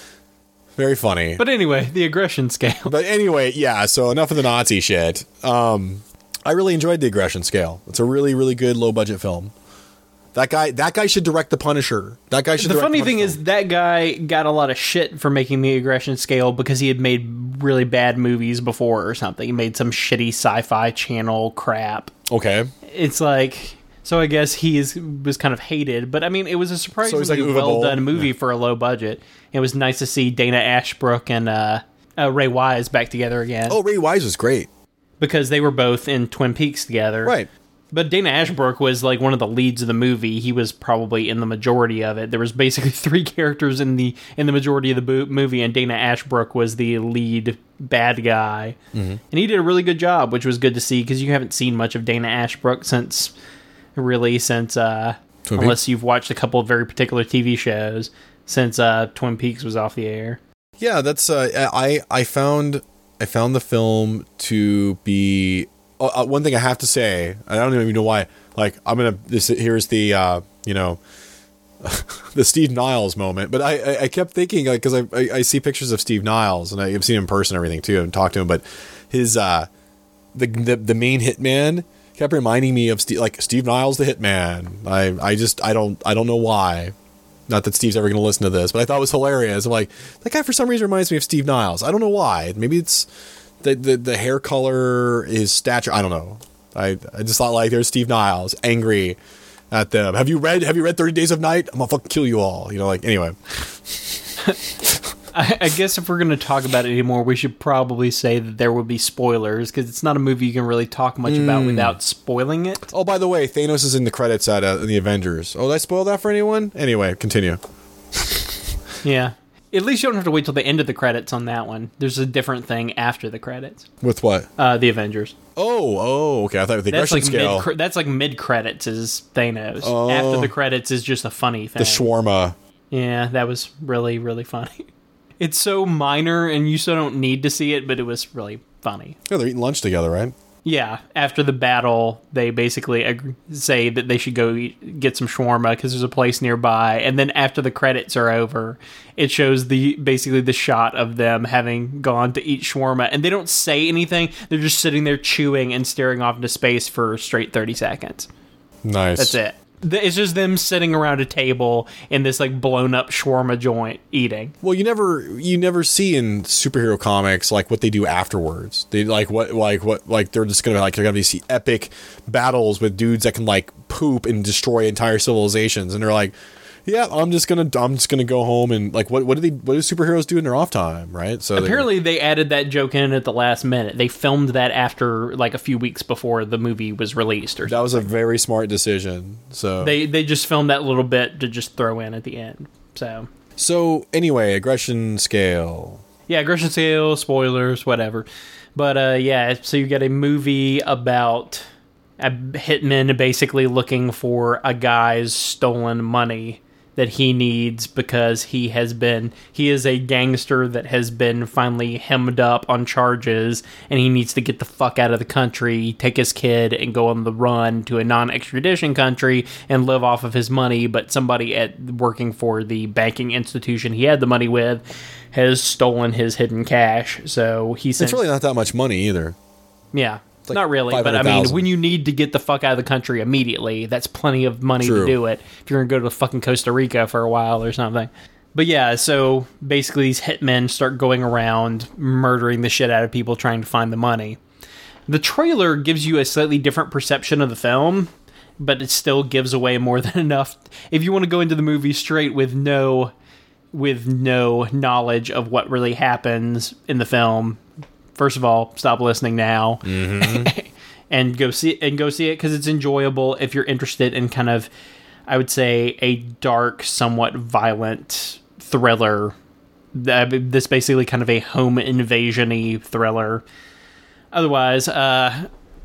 Very funny. But anyway, the aggression scale. But anyway, yeah, so enough of the Nazi shit. Um, I really enjoyed the aggression scale. It's a really, really good low-budget film. That guy that guy should direct The Punisher. That guy should the direct funny the thing film. is that guy got a lot of shit for making the aggression scale because he had made really bad movies before or something. He made some shitty sci-fi channel crap. Okay. It's like... So I guess he is, was kind of hated, but I mean, it was a surprisingly so like well done movie yeah. for a low budget. It was nice to see Dana Ashbrook and uh, uh, Ray Wise back together again. Oh, Ray Wise was great. Because they were both in Twin Peaks together. Right. But Dana Ashbrook was like one of the leads of the movie. He was probably in the majority of it. There was basically three characters in the in the majority of the bo- movie, and Dana Ashbrook was the lead bad guy. Mm-hmm. And he did a really good job, which was good to see, because you haven't seen much of Dana Ashbrook since... really since uh Twin unless Peaks? You've watched a couple of very particular T V shows since uh Twin Peaks was off the air. Yeah, that's uh I I found I found the film to be uh, one thing I have to say. I don't even know why. Like I'm gonna this here's the uh you know the Steve Niles moment, but I I, I kept thinking like because I, I I see pictures of Steve Niles and I've seen him in person and everything too and talked to him, but his uh the the, the main hitman kept reminding me of Steve, like Steve Niles, the Hitman. I, I just, I don't, I don't know why. Not that Steve's ever going to listen to this, but I thought it was hilarious. I'm like, that guy for some reason reminds me of Steve Niles. I don't know why. Maybe it's the the, the hair color, his stature. I don't know. I, I just thought like there's Steve Niles angry at them. Have you read? Have you read thirty Days of Night? I'm gonna fucking kill you all. You know, like anyway. I, I guess if we're going to talk about it anymore, we should probably say that there will be spoilers, because it's not a movie you can really talk much mm. about without spoiling it. Oh, by the way, Thanos is in the credits at uh, the Avengers. Oh, did I spoil that for anyone? Anyway, continue. Yeah. At least you don't have to wait till the end of the credits on that one. There's a different thing after the credits. With what? Uh, the Avengers. Oh, oh, okay. I thought the aggression like scale. Mid, that's like mid-credits is Thanos. Oh. After the credits is just a funny thing. The shawarma. Yeah, that was really, really funny. It's so minor, and you so don't need to see it, but it was really funny. Yeah, they're eating lunch together, right? Yeah, after the battle, they basically ag- say that they should go eat, get some shawarma because there's a place nearby. And then after the credits are over, it shows the basically the shot of them having gone to eat shawarma. And they don't say anything. They're just sitting there chewing and staring off into space for straight thirty seconds. Nice. That's it. It's just them sitting around a table in this like blown up shawarma joint eating. Well, you never you never see in superhero comics like what they do afterwards. They like what like what like they're just gonna like they're gonna be see epic battles with dudes that can like poop and destroy entire civilizations, and they're like yeah, I'm just gonna I'm just gonna go home and like what what do they what do superheroes do in their off time, right? So apparently they added that joke in at the last minute. They filmed that after like a few weeks before the movie was released, or that was a very smart decision. So they they just filmed that little bit to just throw in at the end. So so anyway, aggression scale. Yeah, aggression scale, spoilers, whatever. But uh, yeah, so you get a movie about a hitman basically looking for a guy's stolen money that he needs because he has been, he is a gangster that has been finally hemmed up on charges, and he needs to get the fuck out of the country, take his kid, and go on the run to a non-extradition country and live off of his money, but somebody at working for the banking institution he had the money with has stolen his hidden cash. So he sent... It's really not that much money either. Yeah. Like not really, but I mean, five hundred thousand. when you need to get the fuck out of the country immediately, that's plenty of money True. to do it. If you're going to go to fucking Costa Rica for a while or something. But yeah, so basically these hitmen start going around murdering the shit out of people trying to find the money. The trailer gives you a slightly different perception of the film, but it still gives away more than enough. If you want to go into the movie straight with no with no knowledge of what really happens in the film, first of all, stop listening now. Mm-hmm. and go see and go see it because it's enjoyable if you're interested in kind of, I would say, a dark, somewhat violent thriller. This basically kind of a home invasion-y thriller. Otherwise, uh,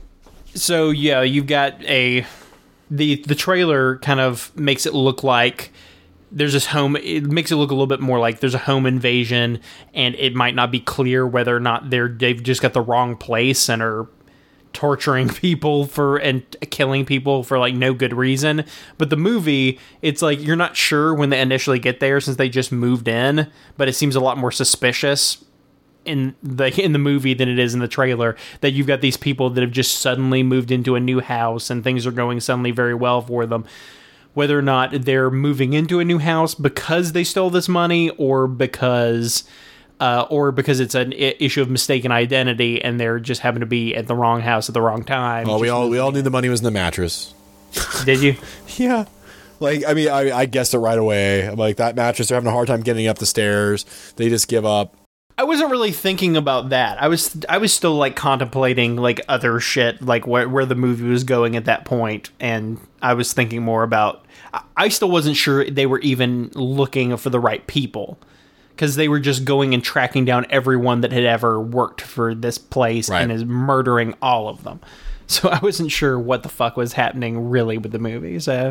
so yeah, you've got a the the trailer kind of makes it look like there's this home, it makes it look a little bit more like there's a home invasion, and it might not be clear whether or not they're they've just got the wrong place and are torturing people for and killing people for like no good reason. But the movie, it's like you're not sure when they initially get there since they just moved in, but it seems a lot more suspicious in the in the movie than it is in the trailer, that you've got these people that have just suddenly moved into a new house and things are going suddenly very well for them. Whether or not they're moving into a new house because they stole this money, or because, uh, or because it's an I- issue of mistaken identity, and they're just happen to be at the wrong house at the wrong time. Well, we Just all we moving all in. knew the money was in the mattress. Did you? Yeah. Like, I mean, I, I guessed it right away. I'm like, that mattress, they're having a hard time getting up the stairs. They just give up. I wasn't really thinking about that. I was I was still like contemplating like other shit, like where where the movie was going at that point, and I was thinking more about. I still wasn't sure they were even looking for the right people, because they were just going and tracking down everyone that had ever worked for this place Right. and is murdering all of them. So I wasn't sure what the fuck was happening really with the movie. So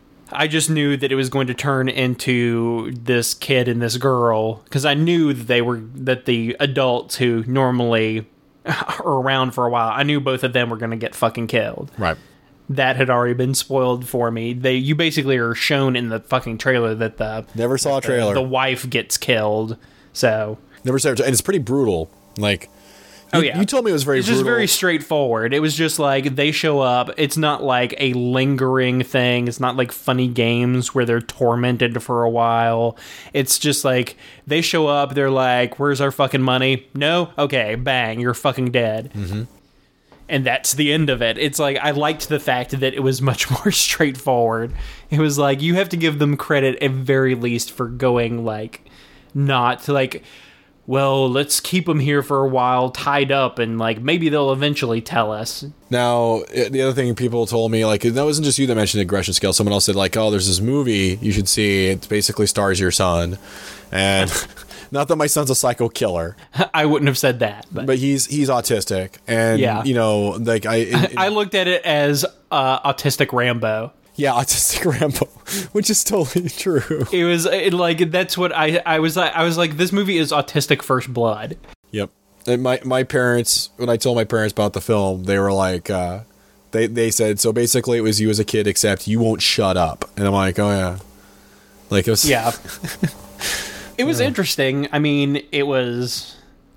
I just knew that it was going to turn into this kid and this girl, because I knew that they were that the adults who normally are around for a while, I knew both of them were going to get fucking killed. Right. That had already been spoiled for me. They you basically are shown in the fucking trailer that the Never saw a trailer. the wife gets killed. So Never saw it. And it's pretty brutal. Like, Oh, you, yeah. you told me it was very it's brutal. just very straightforward. It was just like they show up. It's not like a lingering thing. It's not like funny games where they're tormented for a while. It's just like they show up. They're like, "Where's our fucking money?" No, okay, bang, you're fucking dead. Mm-hmm. And that's the end of it. It's like I liked the fact that it was much more straightforward. It was like you have to give them credit at very least for going like not like, well, let's keep them here for a while tied up and like maybe they'll eventually tell us. Now, the other thing people told me, like, that wasn't just you that mentioned aggression scale. Someone else said, like, oh, there's this movie you should see. It basically stars your son. And not that my son's a psycho killer, I wouldn't have said that, but, but he's he's autistic. And, Yeah. you know, like, I... in- in- I looked at it as uh, autistic Rambo. yeah, autistic Rambo, which is totally true. It was it, like that's what I I was like I was like this movie is autistic First Blood. Yep. And my, my parents, when I told my parents about the film, they were like, uh, they, they said, so basically it was you as a kid, except you won't shut up. And I'm like, oh, yeah. Like, it was... Yeah. It was interesting. I mean, it was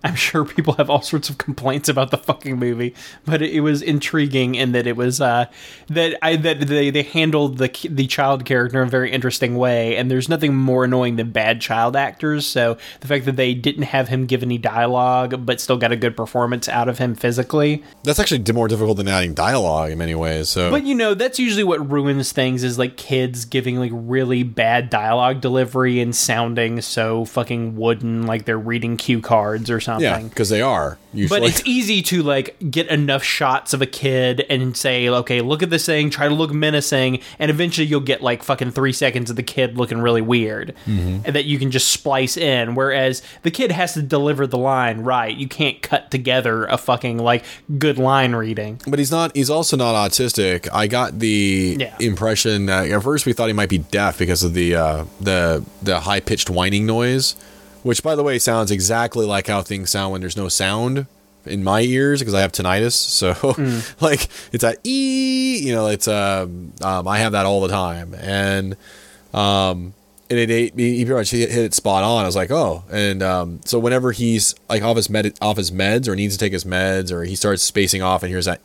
I'm sure people have all sorts of complaints about the fucking movie, but it, it was intriguing in that it was uh, that I that they, they handled the the child character in a very interesting way, and there's nothing more annoying than bad child actors. So the fact that they didn't have him give any dialogue, but still got a good performance out of him physically. That's actually more difficult than adding dialogue in many ways. So, but you know, that's usually what ruins things is like kids giving like really bad dialogue delivery and sounding so fucking wooden, like they're reading cue cards or something. Yeah, because they are. Usually. But it's easy to like get enough shots of a kid and say, okay, look at this thing, try to look menacing, and eventually you'll get like fucking three seconds of the kid looking really weird, mm-hmm. and that you can just splice in. Whereas the kid has to deliver the line right. You can't cut together a fucking like good line reading. But he's not. He's also not autistic. I got the yeah. impression that at first we thought he might be deaf because of the uh, the the high pitched whining noise. Which, by the way, sounds exactly like how things sound when there's no sound in my ears because I have tinnitus. So, mm. like, it's a ee, you know, it's a, um, I have that all the time. And, um, and it, it he pretty much hit it spot on. I was like, oh. And, um, so whenever he's, like, off his, med- off his meds or needs to take his meds or he starts spacing off and hears that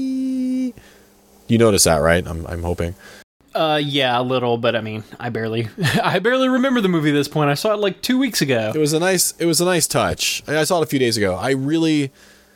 ee, you notice that, right? I'm, I'm hoping. Uh, yeah, a little, but I mean, I barely, I barely remember the movie at this point. I saw it like two weeks ago. It was a nice, it was a nice touch. I saw it a few days ago. I really,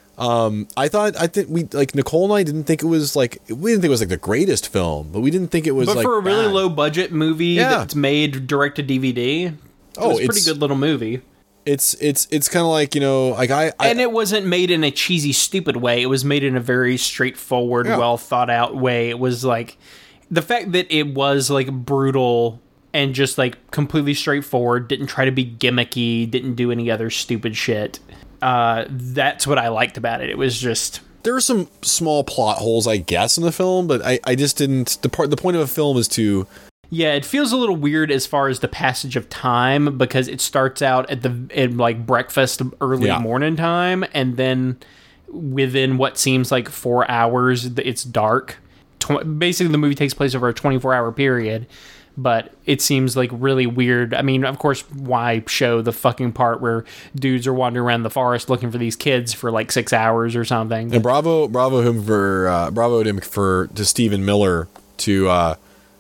um, I thought, I think we, like, Nicole and I didn't think it was like, we didn't think it was like the greatest film, but we didn't think it was but like, for a really bad. low budget movie yeah. that's made direct to D V D, it oh, was a it's pretty good little movie. It's, it's, it's kind of like, you know, like I, I, and it wasn't made in a cheesy, stupid way. It was made in a very straightforward, yeah. well thought out way. It was like, the fact that it was like brutal and just like completely straightforward, didn't try to be gimmicky, didn't do any other stupid shit. Uh, that's what I liked about it. It was just there are some small plot holes, I guess, in the film, but I, I just didn't. The part, the point of a film is to. Yeah, it feels a little weird as far as the passage of time because it starts out at the in like breakfast early yeah. morning time, and then within what seems like four hours, it's dark. Basically, the movie takes place over a twenty-four hour period, but it seems like really weird. I mean, of course, why show the fucking part where dudes are wandering around the forest looking for these kids for like six hours or something? And bravo, bravo him for uh, bravo to him for to Stephen Miller to uh,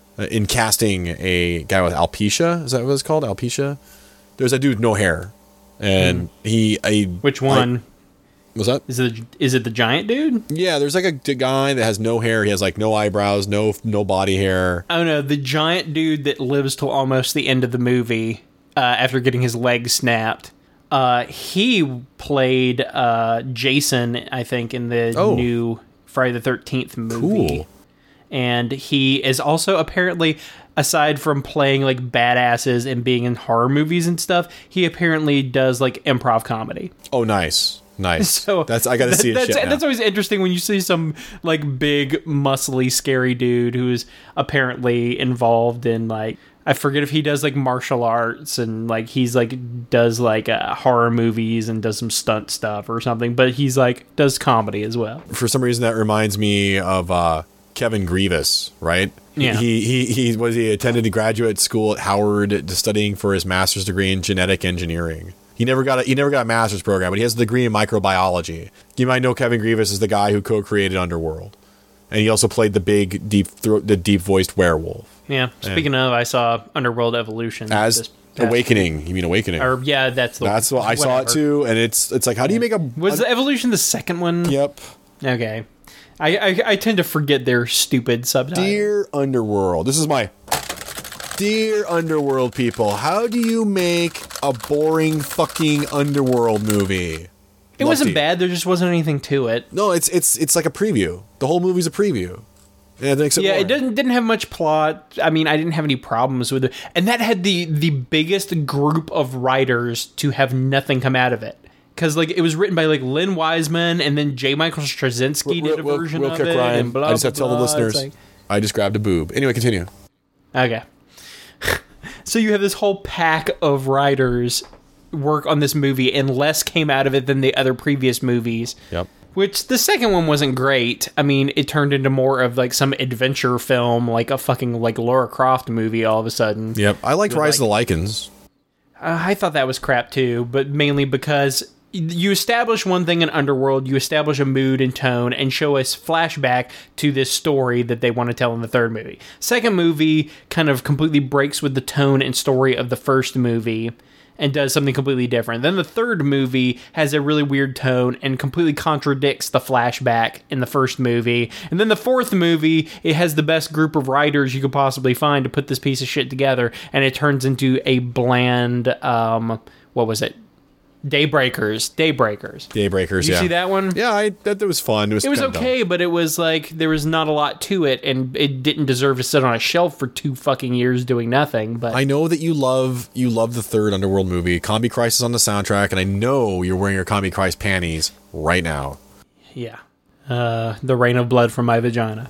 in casting a guy with alopecia. Is that what it's called? Alopecia. There's a dude with no hair, and mm. he a which one? I, What's that? Is it is it the giant dude? Yeah, there's like a guy that has no hair. He has like no eyebrows, no no body hair. Oh no, the giant dude that lives till almost the end of the movie uh, after getting his leg snapped. Uh, he played uh, Jason, I think, in the oh. new Friday the thirteenth movie. Cool. And he is also apparently, aside from playing like badasses and being in horror movies and stuff, he apparently does like improv comedy. Oh, nice. Nice. So that's I got to see. That's shit now. That's always interesting when you see some like big, muscly, scary dude who's apparently involved in like I forget if he does like martial arts and like he's like does like uh, horror movies and does some stunt stuff or something, but he's like does comedy as well. For some reason, that reminds me of uh, Kevin Grievous, right? Yeah. He he he was he attended a graduate school at Howard, studying for his master's degree in genetic engineering. He never got a he never got a master's program, but he has a degree in microbiology. You might know Kevin Grievous is the guy who co-created Underworld, and he also played the big deep thro- the deep voiced werewolf. Yeah. Speaking and of, I saw Underworld Evolution as Awakening. Week. You mean Awakening? Or yeah, that's the that's what I whatever. saw it too, and it's it's like how do you make a was a, the Evolution the second one? Yep. Okay. I, I I tend to forget their stupid subtitles. Dear Underworld, this is my. Dear Underworld people, how do you make a boring fucking Underworld movie? It Love wasn't you. bad. There just wasn't anything to it. No, it's it's it's like a preview. The whole movie's a preview. Yeah, it, it, yeah, it didn't didn't have much plot. I mean, I didn't have any problems with it, and that had the the biggest group of writers to have nothing come out of it. Because like it was written by like Lynn Wiseman, and then J. Michael Straczynski did a real, version real of quick, it. Ryan, And blah, I just have to tell blah, the listeners, like, I just grabbed a boob. Anyway, continue. Okay. So you have this whole pack of writers work on this movie, and less came out of it than the other previous movies. Yep. Which the second one wasn't great. I mean, it turned into more of like some adventure film, like a fucking like Lara Croft movie all of a sudden. Yep. I liked Rise like, of the Lycans. Uh, I thought that was crap too, but mainly because you establish one thing in Underworld, you establish a mood and tone, and show us flashback to this story that they want to tell in the third movie. Second movie kind of completely breaks with the tone and story of the first movie and does something completely different. Then the third movie has a really weird tone and completely contradicts the flashback in the first movie. And then the fourth movie, it has the best group of writers you could possibly find to put this piece of shit together, and it turns into a bland, um, what was it? Daybreakers. Daybreakers. Daybreakers, Did you yeah. see that one? Yeah, I, that, that was fun. It was, It was kinda okay, dumb. but it was like, there was not a lot to it, and it didn't deserve to sit on a shelf for two fucking years doing nothing, but... I know that you love you love the third Underworld movie. Combi Christ is on the soundtrack, and I know you're wearing your Combi Christ panties right now. Yeah. Uh, the rain of blood from my vagina.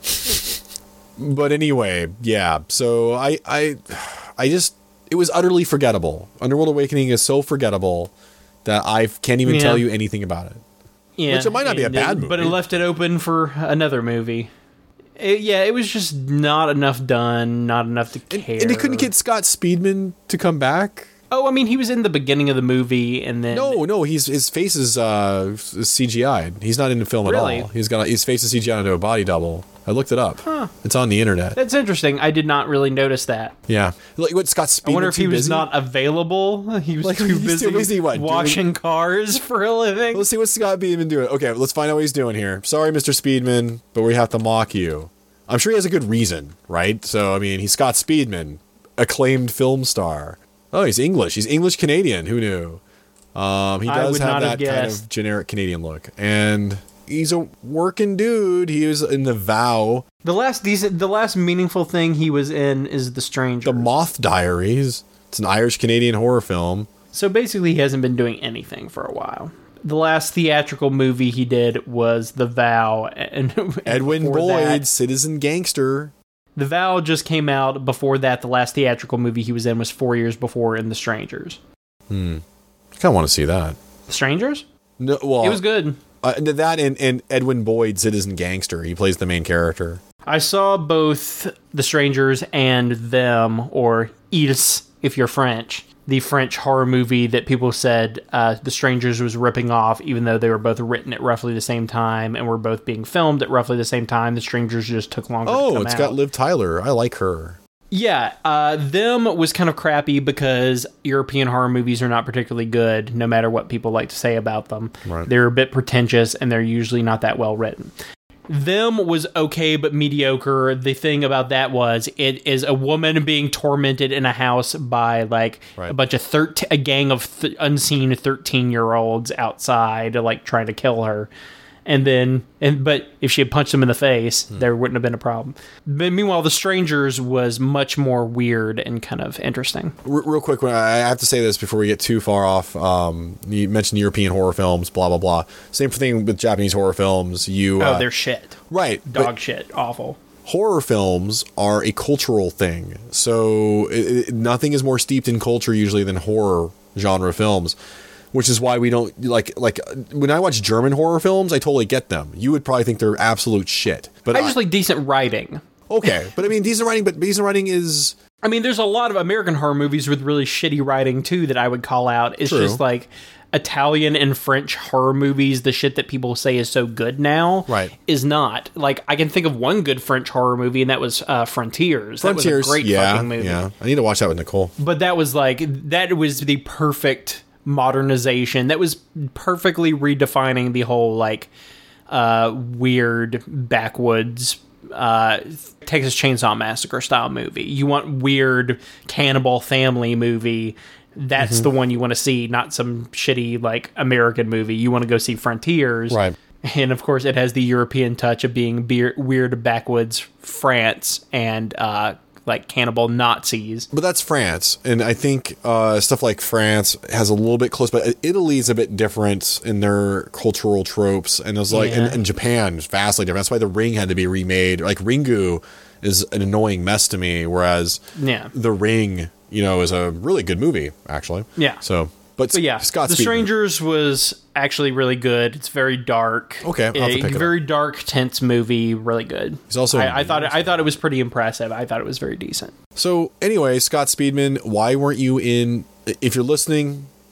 But anyway, yeah. So I I I just it was utterly forgettable. Underworld Awakening is so forgettable that I can't even Yeah. tell you anything about it. Yeah, Which it might not be a and bad it- movie. but it left it open for another movie. It- yeah, it was just not enough done, not enough to And, care. and they couldn't get Scott Speedman to come back. Oh, I mean, he was in the beginning of the movie, and then No, no, he's his face is uh, C G I'd. He's not in the film Really? at all. He's got his face is C G I'd into a body double. I looked it up. Huh. It's on the internet. That's interesting. I did not really notice that. Yeah, like what Scott Speedman. I wonder if he too was busy? not available. He was Like, too he's busy, too busy, what, washing cars for a living. Let's see what Scott Speedman doing. Okay, let's find out what he's doing here. Sorry, Mister Speedman, but we have to mock you. I'm sure he has a good reason, right? So, I mean, he's Scott Speedman, acclaimed film star. Oh, he's English. He's English Canadian. Who knew? Um, he I does would have not that have kind guessed. of generic Canadian look, and he's a working dude. He was in The Vow, The last decent, the last meaningful thing he was in is The Stranger. The Moth Diaries. It's an Irish Canadian horror film. So basically, he hasn't been doing anything for a while. The last theatrical movie he did was The Vow, and, and Edwin before Boyd, that- Citizen Gangster. The Vow just came out. Before that, the last theatrical movie he was in was four years before in The Strangers. Hmm. I kind of want to see that. The Strangers? No, well, It was good. Uh, that and, and Edwin Boyd, Citizen Gangster. He plays the main character. I saw both The Strangers and Them, or Ils, if you're French. The French horror movie that people said uh, The Strangers was ripping off, even though they were both written at roughly the same time and were both being filmed at roughly the same time. The Strangers just took longer to Oh, come it's out. got Liv Tyler. I like her. Yeah, uh, Them was kind of crappy because European horror movies are not particularly good, no matter what people like to say about them. Right. They're a bit pretentious, and they're usually not that well written. Them was okay, but mediocre. The thing about that was it is a woman being tormented in a house by like Right. a bunch of thirteen, a gang of th- unseen thirteen-year-olds outside, like trying to kill her. And then, and but if she had punched them in the face, there wouldn't have been a problem. But meanwhile, The Strangers was much more weird and kind of interesting. R- real quick, when I have to say this before we get too far off. Um, you mentioned European horror films, blah blah blah. Same thing with Japanese horror films. You Oh, uh, they're shit. right, Dog but shit. Awful. horror films are a cultural thing. So it, it, nothing is more steeped in culture usually than horror genre films. Which is why we don't like like when I watch German horror films, I totally get them. You would probably think they're absolute shit, but I just like decent writing. okay. But I mean, decent writing. But decent writing is I mean, there's a lot of American horror movies with really shitty writing too that I would call out. It's True. just like Italian and French horror movies. The shit that people say is so good now, Right. is not. Like I can think of one good French horror movie, and that was uh, Frontiers. That Frontiers. was a great yeah, fucking movie. yeah. I need to watch that with Nicole. But that was like that was the perfect modernization. That was perfectly redefining the whole like uh, weird backwoods uh, Texas Chainsaw Massacre style movie. You want weird cannibal family movie. That's Mm-hmm. the one you want to see, not some shitty like American movie. You want to go see Frontiers, Right. And of course, it has the European touch of being beer- weird backwoods France and uh, like cannibal Nazis. But that's France, and I think uh, stuff like France has a little bit close, but Italy's a bit different in their cultural tropes, and it's like, Yeah. and, and Japan is vastly different. That's why The Ring had to be remade. Like Ringu is an annoying mess to me, whereas Yeah. The Ring, you know, is a really good movie actually. Yeah. So, but, But yeah, Scott The Speedman. Strangers was actually really good. It's very dark. Okay, I'll have to A pick it up. very dark, tense movie. Really good. He's also I, I thought it, I thought it was pretty impressive. I thought it was very decent. So anyway, Scott Speedman, why weren't you in? If you're listening,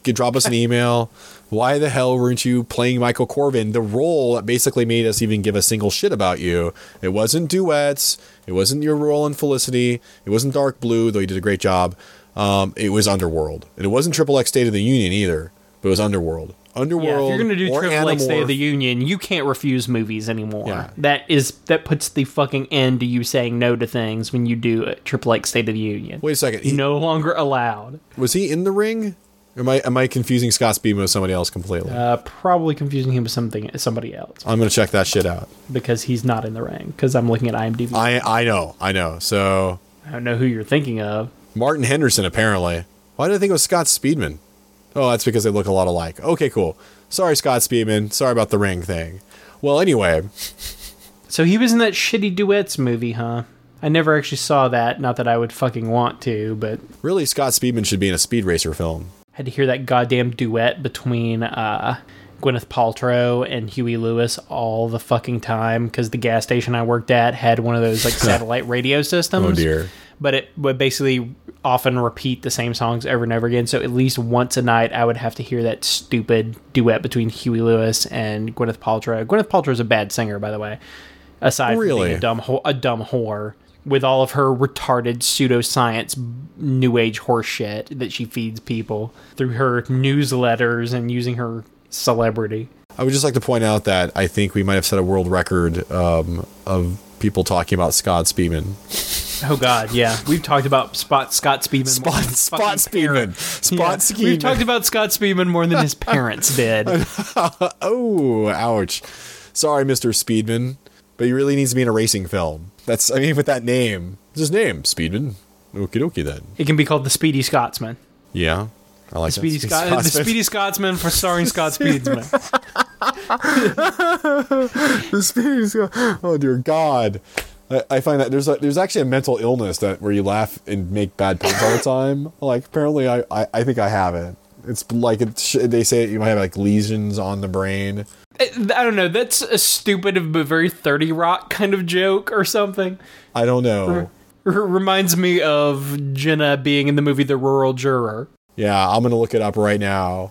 get, drop us an email. Why the hell weren't you playing Michael Corvin, the role that basically made us even give a single shit about you? It wasn't Duets. It wasn't your role in Felicity. It wasn't Dark Blue, though you did a great job. Um, it was Underworld. And it wasn't Triple X State of the Union either, but it was Underworld. Underworld. Yeah, if you're going to do or Triple X State of Animorph. the Union, you can't refuse movies anymore. Yeah. That is that puts the fucking end to you saying no to things when you do a Triple X State of the Union. Wait a second. You're He, no longer allowed. was he in the ring? Or am I am I confusing Scott Speedman with somebody else completely? Uh, probably confusing him with something somebody else I'm gonna check that shit out. because he's not in the ring. Because I'm looking at IMDb. I I know I know. So I don't know who you're thinking of. Martin Henderson apparently. Why did I think it was Scott Speedman? Oh, that's because they look a lot alike. Okay, cool. Sorry, Scott Speedman. Sorry about the ring thing. Well, anyway, So he was in that shitty Duets movie, huh? I never actually saw that. Not that I would fucking want to, but really, Scott Speedman should be in a Speed Racer film. had to hear that goddamn duet between uh, Gwyneth Paltrow and Huey Lewis all the fucking time because the gas station I worked at had one of those like satellite radio systems. Oh dear. But it would basically often repeat the same songs over and over again. So at least once a night, I would have to hear that stupid duet between Huey Lewis and Gwyneth Paltrow. Gwyneth Paltrow is a bad singer, by the way. Aside Really? from being a dumb, ho- a dumb whore with all of her retarded pseudoscience, new age horse shit that she feeds people through her newsletters and using her celebrity. I would just like to point out that I think we might have set a world record um, of people talking about Scott Speedman. Oh God, yeah, we've talked about Spot Scott Speedman. Spot more than his Spot fucking Speedman. parents. Spot Yeah, Speedman. we've talked about Scott Speedman more than his parents did. Oh, ouch. Sorry, Mister Speedman, but he really needs to be in a racing film. That's, I mean, with that name. What's his name? Speedman? Okie dokie then. It can be called the Speedy Scotsman. Yeah. I like Speedy that. Scot- the Speedy Scotsman for starring Scott Speedsman. The Speedy Scot- Oh, dear God. I, I find that there's a, there's actually a mental illness that where you laugh and make bad puns all the time. Like, apparently I, I, I think I have it. It's like, it sh- they say you might have like lesions on the brain. I, I don't know. That's a stupid but very thirty Rock kind of joke or something. I don't know. R- reminds me of Jenna being in the movie The Rural Juror. Yeah, I'm going to look it up right now.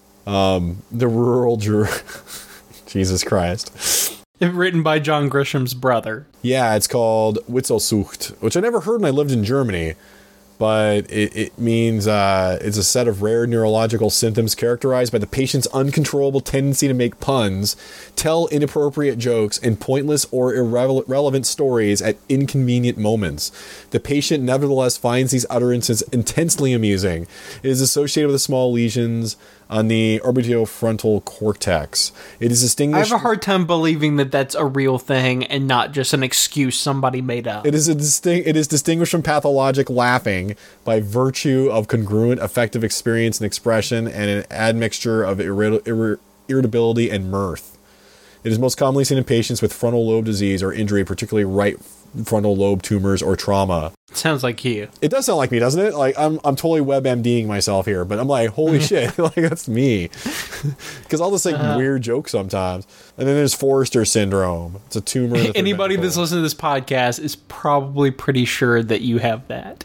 Um, the Rural Juror. Jesus Christ. Written by John Grisham's brother. Yeah, it's called Witzelsucht, which I never heard when I lived in Germany. But it, it means uh, it's a set of rare neurological symptoms characterized by the patient's uncontrollable tendency to make puns, tell inappropriate jokes, and pointless or irrele- irrelevant stories at inconvenient moments. The patient nevertheless finds these utterances intensely amusing. It is associated with small lesions on the orbitofrontal cortex. It is I distinguished... have a hard time believing that that's a real thing and not just an excuse somebody made up. It is a distinct. It is distinguished from pathologic laughing by virtue of congruent affective experience and expression, and an admixture of irrit- irri- irritability and mirth. It is most commonly seen in patients with frontal lobe disease or injury, particularly right frontal lobe tumors or trauma. Sounds like you. It does sound like me, doesn't it? Like I'm, I'm totally WebMDing myself here, but I'm like, holy shit, like that's me. Because I'll just like uh, weird jokes sometimes. And then there's Forrester syndrome. It's a tumor. Anybody that's listening to this podcast is probably pretty sure that you have that.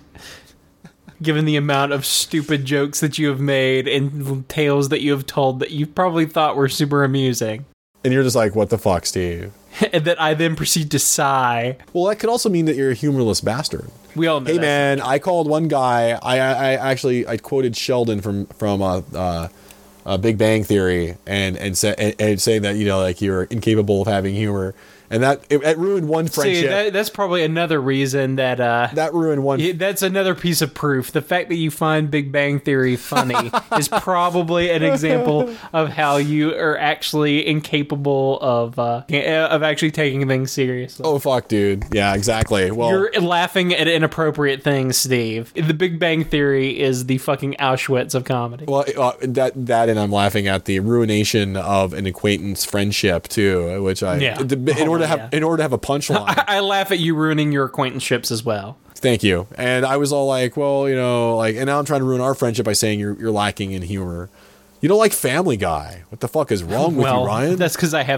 Given the amount of stupid jokes that you have made and tales that you have told that you probably thought were super amusing. And you're just like, what the fuck, Steve? And that I then proceed to sigh. Well, that could also mean that you're a humorless bastard. We all know Hey, that. man, I called one guy. I, I, I actually I quoted Sheldon from from uh, uh, uh, Big Bang Theory, and and, say, and and saying that you know like you're incapable of having humor, and that it, it ruined one friendship. See, that, that's probably another reason that uh, that ruined one. Yeah, that's another piece of proof. The fact that you find Big Bang Theory funny is probably an example of how you are actually incapable of uh, of actually taking things seriously. Oh fuck, dude! Yeah, exactly. Well, you're laughing at inappropriate things, Steve. The Big Bang Theory is the fucking Auschwitz of comedy. Well, uh, that that and I'm laughing at the ruination of an acquaintance friendship too, which I yeah. in Oh, order to have yeah. in order to have a punchline. I, I laugh at you ruining your acquaintanceships as well. Thank you. And I was all like, well, you know, like, and now I'm trying to ruin our friendship by saying you're you're lacking in humor. You don't like Family Guy. What the fuck is wrong with well, you, Ryan? That's because I have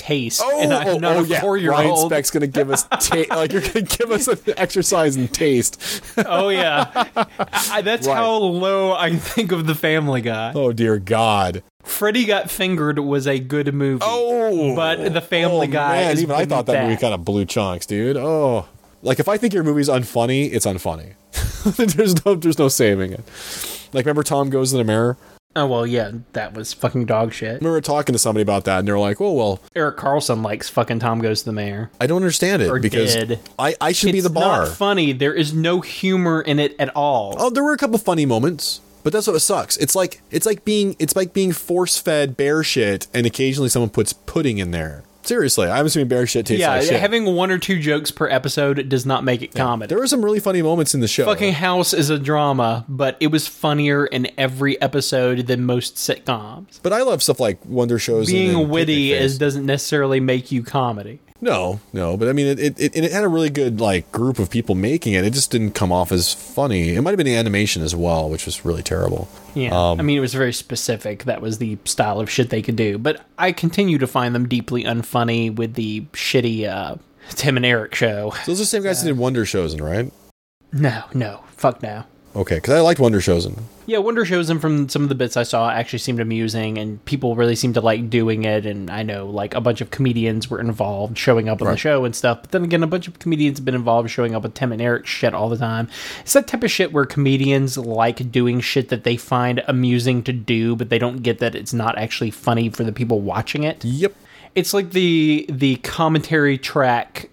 taste, Oh, and I'm oh, not oh, a yeah. four-year-old. Ryan Speck's gonna give us ta- like you're gonna give us an exercise in taste. Oh yeah, I, that's Right. how low I think of the Family Guy. Oh dear God. Freddy Got Fingered was a good movie. Oh, but the Family oh, Guy Man, is even I thought that, that movie kind of blew chunks, dude. Oh, like if I think your movie's unfunny, it's unfunny. there's no, there's no saving it. Like remember Tom Goes in the Mirror? Oh well, yeah, that was fucking dog shit. I remember talking to somebody about that, and they're like, "Oh well, Eric Carlson likes fucking Tom Goes to the Mayor. I don't understand it Or because did. I I should be It's the bar." not funny. There is no humor in it at all. Oh, there were a couple funny moments, but that's what sucks. It's like it's like being it's like being force fed bear shit, and occasionally someone puts pudding in there. Seriously, I'm assuming bear shit tastes yeah, like shit. having one or two jokes per episode does not make it comedy. There were some really funny moments in the show. Fucking House is a drama, but it was funnier in every episode than most sitcoms. But I love stuff like Wonder Shows. and- Being and witty Picnic Face. is doesn't necessarily make you comedy. No, no, but I mean, it, it it it had a really good like group of people making it. It just didn't come off as funny. It might have been the animation as well, which was really terrible. Yeah, Um, I mean, it was very specific. That was the style of shit they could do. But I continue to find them deeply unfunny with the shitty uh, Tim and Eric show. So those are the same guys who did Wonder Chosen, right? No, no, fuck no. Okay, because I liked Wonder Chosen. Yeah, Wonder Shows and from some of the bits I saw actually seemed amusing, and people really seemed to like doing it. And I know like a bunch of comedians were involved showing up on the Right. show and stuff. But then again, a bunch of comedians have been involved showing up with Tim and Eric shit all the time. It's that type of shit where comedians like doing shit that they find amusing to do, but they don't get that it's not actually funny for the people watching it. Yep. It's like the the commentary track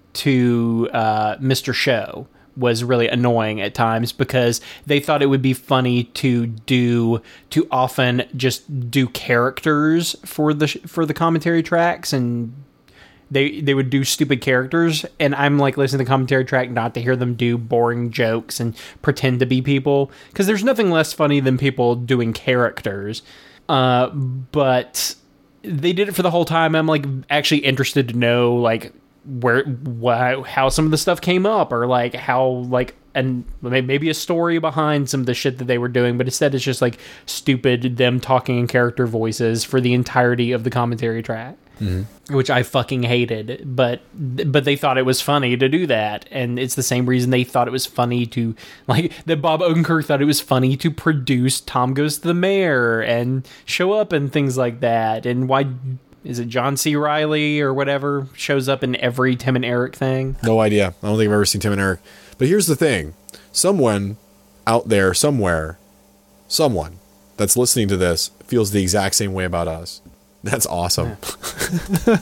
to uh, Mister Show was really annoying at times because they thought it would be funny to do to often just do characters for the for the commentary tracks, and they they would do stupid characters, and I'm like listening to the commentary track not to hear them do boring jokes and pretend to be people, because there's nothing less funny than people doing characters. Uh, but they did it for the whole time. I'm like actually interested to know like where why, how some of the stuff came up, or like how like and maybe a story behind some of the shit that they were doing, but instead it's just like stupid them talking in character voices for the entirety of the commentary track. Mm-hmm. Which I fucking hated, but but they thought it was funny to do that, and it's the same reason they thought it was funny to like that Bob Odenkirk thought it was funny to produce Tom Goes to the Mayor and show up and things like that. And why is it John C. Reilly or whatever shows up in every Tim and Eric thing? No idea. I don't think I've ever seen Tim and Eric. But here's the thing. Someone out there, somewhere, someone that's listening to this feels the exact same way about us. That's awesome. Yeah.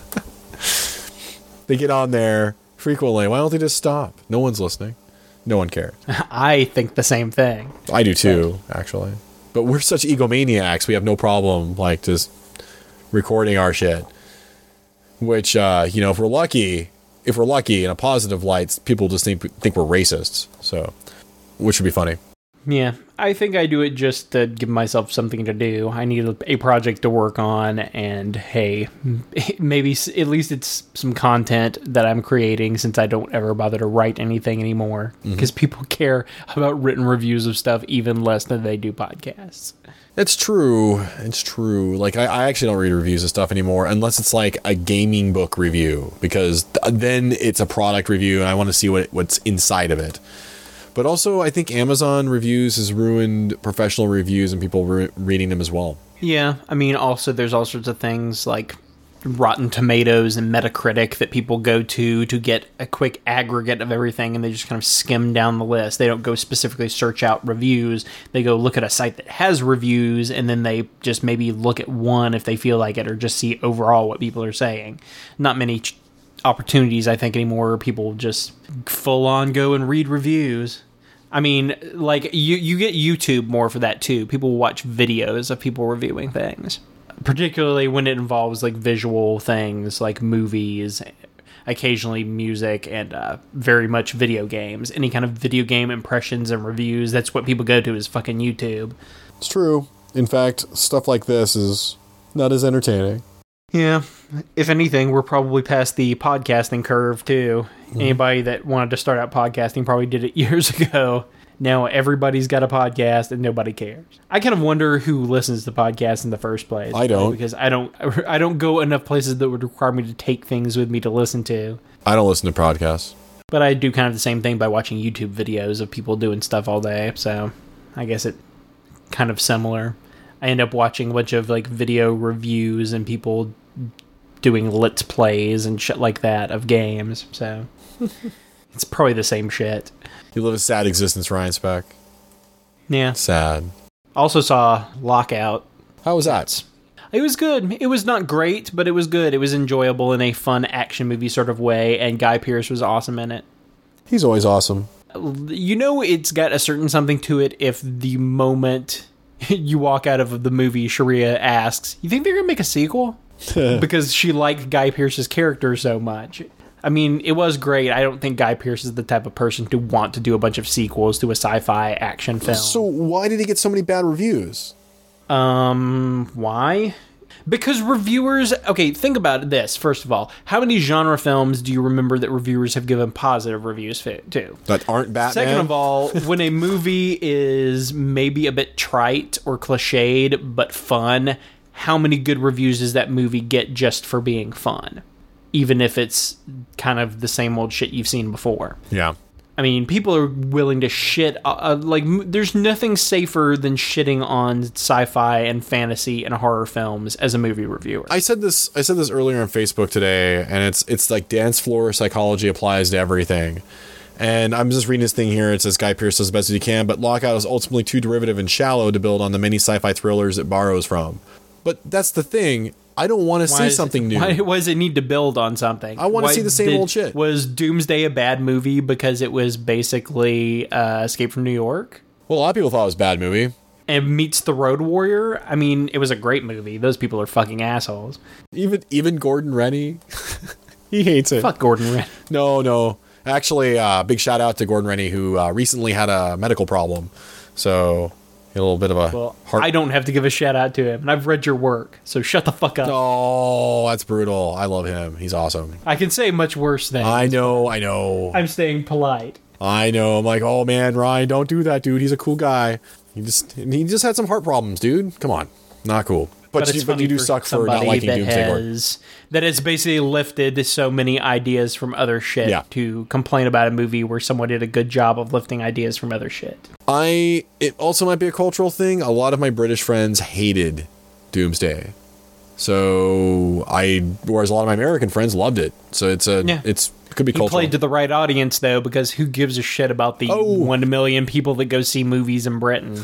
They get on there frequently. Why don't they just stop? No one's listening. No one cares. I think the same thing. I do too, actually. But we're such egomaniacs. We have no problem, like, just recording our shit. Which, uh, you know, if we're lucky, if we're lucky in a positive light, people just think think we're racists. So, which would be funny. Yeah, I think I do it just to give myself something to do. I need a project to work on, and hey, maybe at least it's some content that I'm creating, since I don't ever bother to write anything anymore, because mm-hmm. people care about written reviews of stuff even less than they do podcasts. It's true. It's true. Like, I, I actually don't read reviews of stuff anymore, unless it's like a gaming book review, because th- then it's a product review, and I want to see what what's inside of it. But also, I think Amazon reviews has ruined professional reviews and people re- reading them as well. Yeah, I mean, also there's all sorts of things like Rotten Tomatoes and Metacritic that people go to to get a quick aggregate of everything, and they just kind of skim down the list. They don't go specifically search out reviews. They go look at a site that has reviews, and then they just maybe look at one if they feel like it, or just see overall what people are saying. Not many ch- opportunities, I think, anymore where people just full on go and read reviews. I mean, like, you, you get YouTube more for that, too. People watch videos of people reviewing things, particularly when it involves, like, visual things, like movies, occasionally music, and uh, very much video games. Any kind of video game impressions and reviews, that's what people go to, is fucking YouTube. It's true. In fact, stuff like this is not as entertaining. Yeah. If anything, we're probably past the podcasting curve, too. Mm-hmm. Anybody that wanted to start out podcasting probably did it years ago. Now everybody's got a podcast and nobody cares. I kind of wonder who listens to podcasts in the first place. I don't. Because I don't I don't go enough places that would require me to take things with me to listen to. I don't listen to podcasts. But I do kind of the same thing by watching YouTube videos of people doing stuff all day. So I guess it kind of similar. I end up watching a bunch of like video reviews and people doing let's plays and shit like that of games. So it's probably the same shit. You live a sad existence, Ryan Speck. Yeah. Sad. Also saw Lockout. How was that? It was good. It was not great, but it was good. It was enjoyable in a fun action movie sort of way, and Guy Pearce was awesome in it. He's always awesome. You know it's got a certain something to it if the moment you walk out of the movie, Sharia asks, you think they're going to make a sequel? Because she liked Guy Pearce's character so much. I mean, it was great. I don't think Guy Pearce is the type of person to want to do a bunch of sequels to a sci-fi action film. So why did he get so many bad reviews? Um, why? Because reviewers... Okay, think about this, first of all. How many genre films do you remember that reviewers have given positive reviews to? That aren't Batman? Second of all, when a movie is maybe a bit trite or cliched, but fun, how many good reviews does that movie get just for being fun? Even if it's kind of the same old shit you've seen before. Yeah. I mean, people are willing to shit. Uh, like, m- there's nothing safer than shitting on sci-fi and fantasy and horror films as a movie reviewer. I said this. I said this earlier on Facebook today, and it's it's like dance floor psychology applies to everything. And I'm just reading this thing here. It says Guy Pearce does the best as he can, but Lockout is ultimately too derivative and shallow to build on the many sci-fi thrillers it borrows from. But that's the thing. I don't want to see something it, new. Why, why does it need to build on something? I want to see the same did, old shit. Was Doomsday a bad movie because it was basically uh, Escape from New York? Well, a lot of people thought it was a bad movie. And meets The Road Warrior? I mean, it was a great movie. Those people are fucking assholes. Even even Gordon Rennie, he hates it. Fuck Gordon Rennie. No, no. Actually, uh, big shout out to Gordon Rennie, who uh, recently had a medical problem. So... a little bit of a well, heart. I don't have to give a shout out to him, and I've read your work, so shut the fuck up. Oh, that's brutal. I love him. He's awesome. I can say much worse things. I know, I know. I'm staying polite. I know. I'm like, oh man, Ryan, don't do that, dude. He's a cool guy. He just he just had some heart problems, dude. Come on, not cool. But, But, you, it's but you do for suck for not somebody liking that Doomsday Lord. has, that has basically lifted so many ideas from other shit Yeah. to complain about a movie where someone did a good job of lifting ideas from other shit. I it also might be a cultural thing. A lot of my British friends hated Doomsday, so I whereas a lot of my American friends loved it. So it's a Yeah. it's it could be You cultural. played to the right audience, though, because who gives a shit about the Oh. one million people that go see movies in Britain?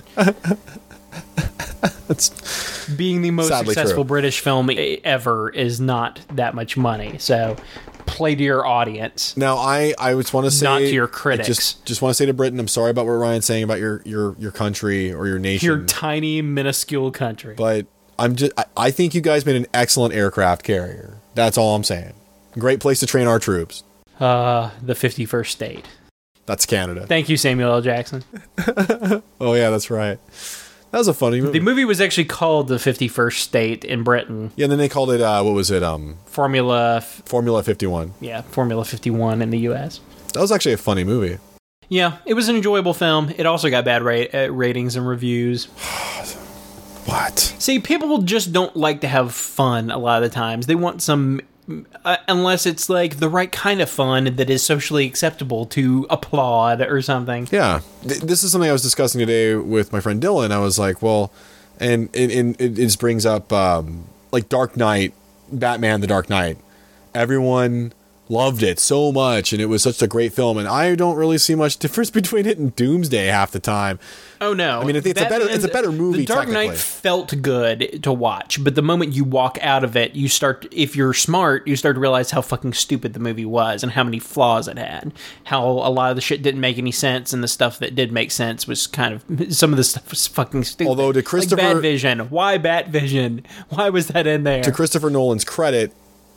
That's Being the most Sadly successful true. British film e- ever is not that much money. So play to your audience. Now, I, I just want to say... Not to your I critics. Just, just want to say to Britain, I'm sorry about what Ryan's saying about your, your, your country or your nation. Your tiny, minuscule country. but I'm just... I, I think you guys made an excellent aircraft carrier. That's all I'm saying. Great place to train our troops. Uh, the fifty-first state. That's Canada. Thank you, Samuel L. Jackson. Oh, yeah, that's right. That was a funny movie. The movie was actually called The fifty-first State in Britain. Yeah, and then they called it, uh, what was it? Um, Formula, f- Formula fifty-one. yeah, Formula fifty-one in the U S. That was actually a funny movie. Yeah, it was an enjoyable film. It also got bad ra- uh, ratings and reviews. What? See, people just don't like to have fun a lot of the times. They want some... Uh, unless it's like the right kind of fun that is socially acceptable to applaud or something. Yeah. Th- this is something I was discussing today with my friend Dylan. I was like, well, and, and, and it just brings up, um, like Dark Knight, Batman The Dark Knight. Everyone loved it so much, and it was such a great film, and I don't really see much difference between it and Doomsday half the time. Oh no! I mean, I think it's a better- it's a better movie, The Dark Knight technically. felt good to watch, but the moment you walk out of it, you start. If you're smart, you start to realize how fucking stupid the movie was and how many flaws it had. How a lot of the shit didn't make any sense, and the stuff that did make sense was kind of some of the stuff was fucking stupid. Although to Christopher- like Bat Vision, why Bat Vision? Why was that in there? To Christopher Nolan's credit,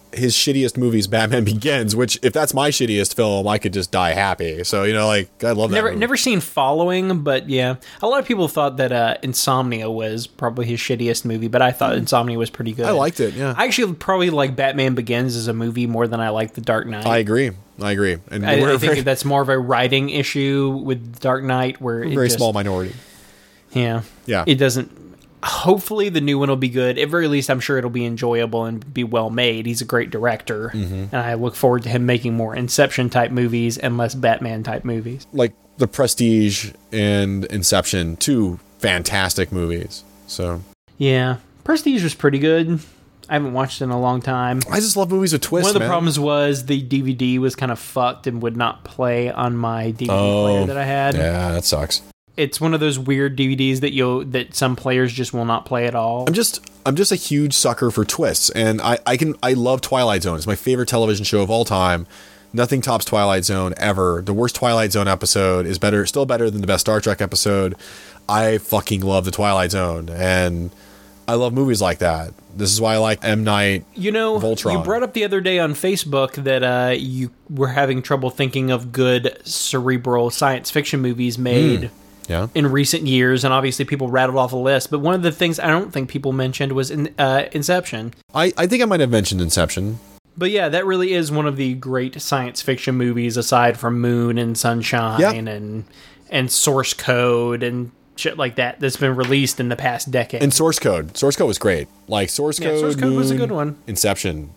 his shittiest movie is Batman Begins, which if that's my shittiest film, I could just die happy. So, you know, like, I love that Never movie. never seen Following, but yeah. A lot of people thought that uh, Insomnia was probably his shittiest movie, but I thought Insomnia was pretty good. I liked it, yeah. I actually probably like Batman Begins as a movie more than I like The Dark Knight. I agree. I agree. And I, we're I a think very, that's more of a writing issue with Dark Knight, where it very just, small minority. Yeah, Yeah. It doesn't. Hopefully, the new one will be good. At very least, I'm sure it'll be enjoyable and be well made. He's a great director, Mm-hmm. and I look forward to him making more Inception type movies and less Batman type movies. Like The Prestige and Inception, two fantastic movies. So Yeah, Prestige was pretty good. I haven't watched it in a long time. I just love movies with twists. One of the man. problems was the D V D was kind of fucked and would not play on my D V D Oh, player that I had. Yeah, that sucks. It's one of those weird D V Ds that you that some players just will not play at all. I'm just I'm just a huge sucker for twists, and I, I can I love Twilight Zone. It's my favorite television show of all time. Nothing tops Twilight Zone ever. The worst Twilight Zone episode is better, still better than the best Star Trek episode. I fucking love the Twilight Zone, and I love movies like that. This is why I like M. Night. You know, Voltron. you brought up the other day on Facebook that uh, you were having trouble thinking of good cerebral science fiction movies made. Mm. Yeah. In recent years, and obviously people rattled off a list, but one of the things I don't think people mentioned was in, uh, Inception. I, I think I might have mentioned Inception. But yeah, that really is one of the great science fiction movies, aside from Moon and Sunshine Yeah. and and Source Code and shit like that that's been released in the past decade. And Source Code. Source Code was great. Like Source Yeah, Code, Source Code was a Moon, good one. Inception.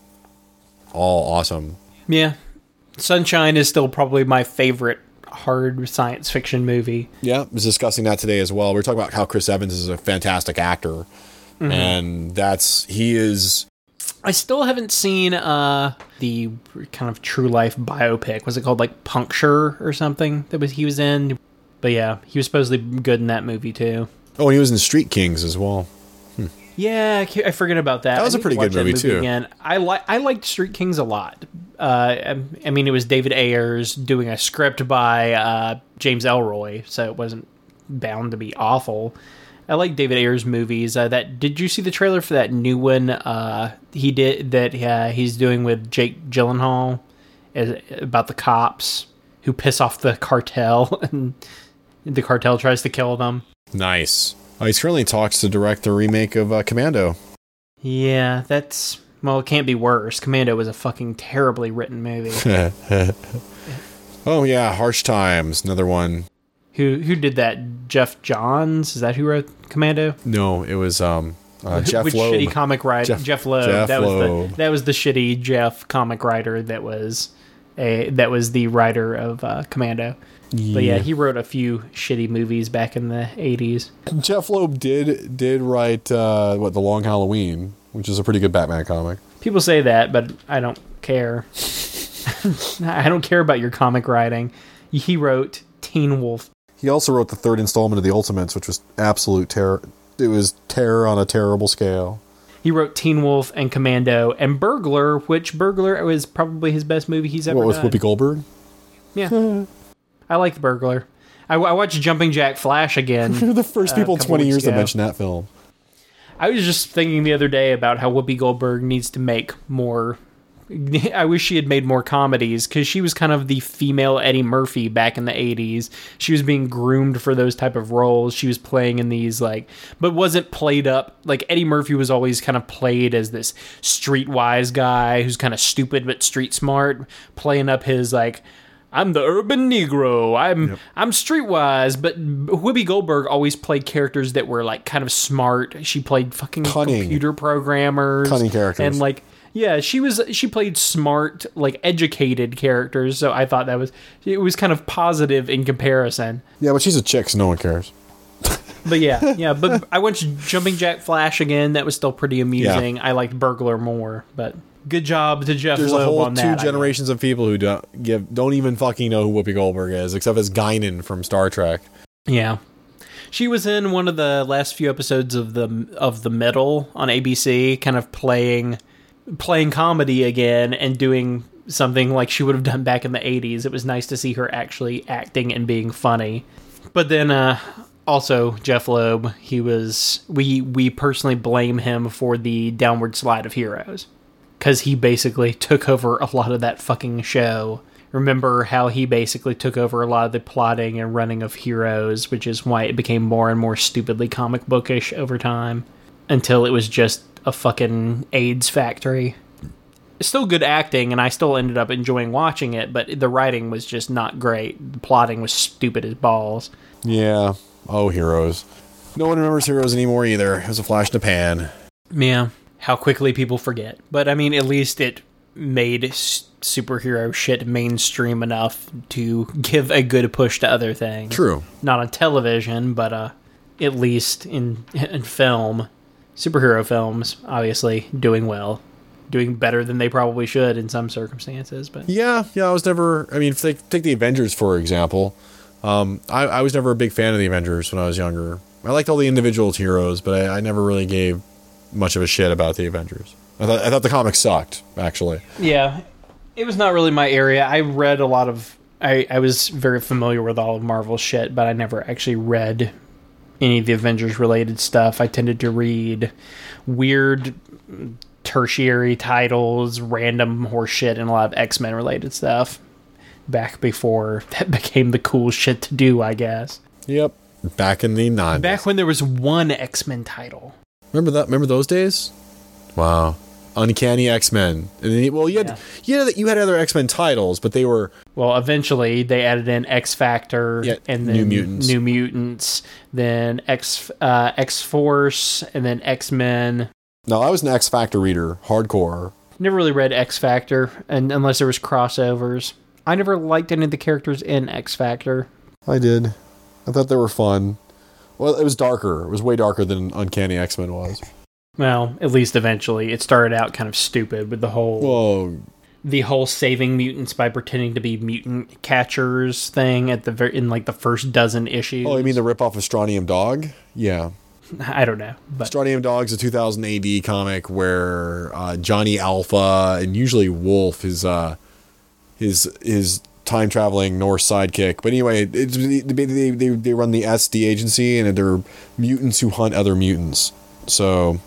All awesome. Yeah. Sunshine is still probably my favorite hard science fiction movie. Yeah, I was discussing that today as well. We were talking about how Chris Evans is a fantastic actor. Mm-hmm. And that's, he is... I still haven't seen uh, the kind of true life biopic. Was it called like Puncture or something that was he was in? But yeah, he was supposedly good in that movie too. Oh, and he was in Street Kings as well. Yeah, I, I forget about that. That was I a need pretty to watch good movie, that too. Again, I like I liked Street Kings a lot. Uh, I mean, it was David Ayers doing a script by uh, James Ellroy, so it wasn't bound to be awful. I like David Ayers movies. Uh, that did you see the trailer for that new one? Uh, he did that. Uh, he's doing with Jake Gyllenhaal as, about the cops who piss off the cartel, and the cartel tries to kill them. Nice. Uh, he's currently in talks to direct the remake of uh, Commando. Yeah, that's... Well, it can't be worse. Commando was a fucking terribly written movie. Oh, yeah, Harsh Times, another one. Who who did that? Jeff Johns? Is that who wrote Commando? No, it was um, uh, Jeff Which Loeb. shitty comic writer? Jeff- Jeff, Loeb. Jeff that was Loeb. the that was the shitty Jeff comic writer that was a that was the writer of uh, Commando. But yeah, he wrote a few shitty movies back in the eighties. Jeff Loeb did did write uh, what The Long Halloween, which is a pretty good Batman comic. People say that, but I don't care. I don't care about your comic writing. He wrote Teen Wolf. He also wrote the third installment of The Ultimates, which was absolute terror. It was terror on a terrible scale. He wrote Teen Wolf and Commando and Burglar, which Burglar was probably his best movie he's ever What, with done. Whoopi Goldberg? Yeah. I liked Burglar. I, I watched Jumping Jack Flash again. You're the first uh, people a in couple twenty weeks years to ago. mention that film. I was just thinking the other day about how Whoopi Goldberg needs to make more... I wish she had made more comedies, because she was kind of the female Eddie Murphy back in the eighties. She was being groomed for those type of roles. She was playing in these, like... But wasn't played up... Like, Eddie Murphy was always kind of played as this streetwise guy who's kind of stupid but street smart, playing up his, like... I'm the urban Negro. I'm Yep. I'm streetwise, but Whoopi Goldberg always played characters that were like kind of smart. She played fucking Cunning. computer programmers, Cunning characters. and like yeah, she was she played smart, like educated characters. So I thought that was it was kind of positive in comparison. Yeah, but she's a chick, so no one cares. But yeah, yeah. But I watched Jumping Jack Flash again. That was still pretty amusing. I liked Burglar more, but. Good job to Jeff There's Loeb a whole on two that. generations of people who don't give, don't even fucking know who Whoopi Goldberg is, except as Guinan from Star Trek. Yeah. She was in one of the last few episodes of the of The Middle on A B C, kind of playing playing comedy again and doing something like she would have done back in the eighties. It was nice to see her actually acting and being funny. But then uh also Jeff Loeb, he was we we personally blame him for the downward slide of Heroes. because he basically took over a lot of that fucking show. Remember how he basically took over a lot of the plotting and running of Heroes, which is why it became more and more stupidly comic bookish over time, until it was just a fucking AIDS factory. It's still good acting, and I still ended up enjoying watching it, but the writing was just not great. The plotting was stupid as balls. Yeah. Oh, Heroes. No one remembers Heroes anymore either. It was a flash in the pan. Yeah. How quickly people forget. But, I mean, at least it made s- superhero shit mainstream enough to give a good push to other things. True. Not on television, but uh, at least in in film. Superhero films, obviously, doing well. Doing better than they probably should in some circumstances. But Yeah, yeah, I was never... I mean, take, take the Avengers, for example. Um, I, I was never a big fan of the Avengers when I was younger. I liked all the individual heroes, but I, I never really gave much of a shit about the Avengers. I thought, I thought the comics sucked, actually. yeah, it was not really my area. I read a lot of... I, I was very familiar with all of Marvel's shit, but I never actually read any of the Avengers-related stuff. I tended to read weird tertiary titles, random horse shit, and a lot of X-Men-related stuff. Back before that became the cool shit to do, I guess. Yep. Back in the nineties. Back when there was one X-Men title. Remember that? Remember those days? Wow. Uncanny X-Men. And then, well, you had, Yeah. you had you had other X-Men titles, but they were... Well, eventually they added in X Factor, Yeah, and then New Mutants. New Mutants, then X uh, X Force, and then X Men. No, I was an X Factor reader. Hardcore. Never really read X Factor, and unless there was crossovers. I never liked any of the characters in X Factor. I did. I thought they were fun. Well, it was darker. It was way darker than Uncanny X-Men was. Well, at least eventually, it started out kind of stupid with the whole Whoa. the whole saving mutants by pretending to be mutant catchers thing at the very, in like the first dozen issues. Oh, you mean the ripoff of Strontium Dog? Yeah. I don't know, but Strontium Dog's a two thousand A D comic where uh, Johnny Alpha and usually Wolf is uh, his his time traveling Norse sidekick. But anyway, it's, they, they they they run the S D agency, and they're mutants who hunt other mutants. So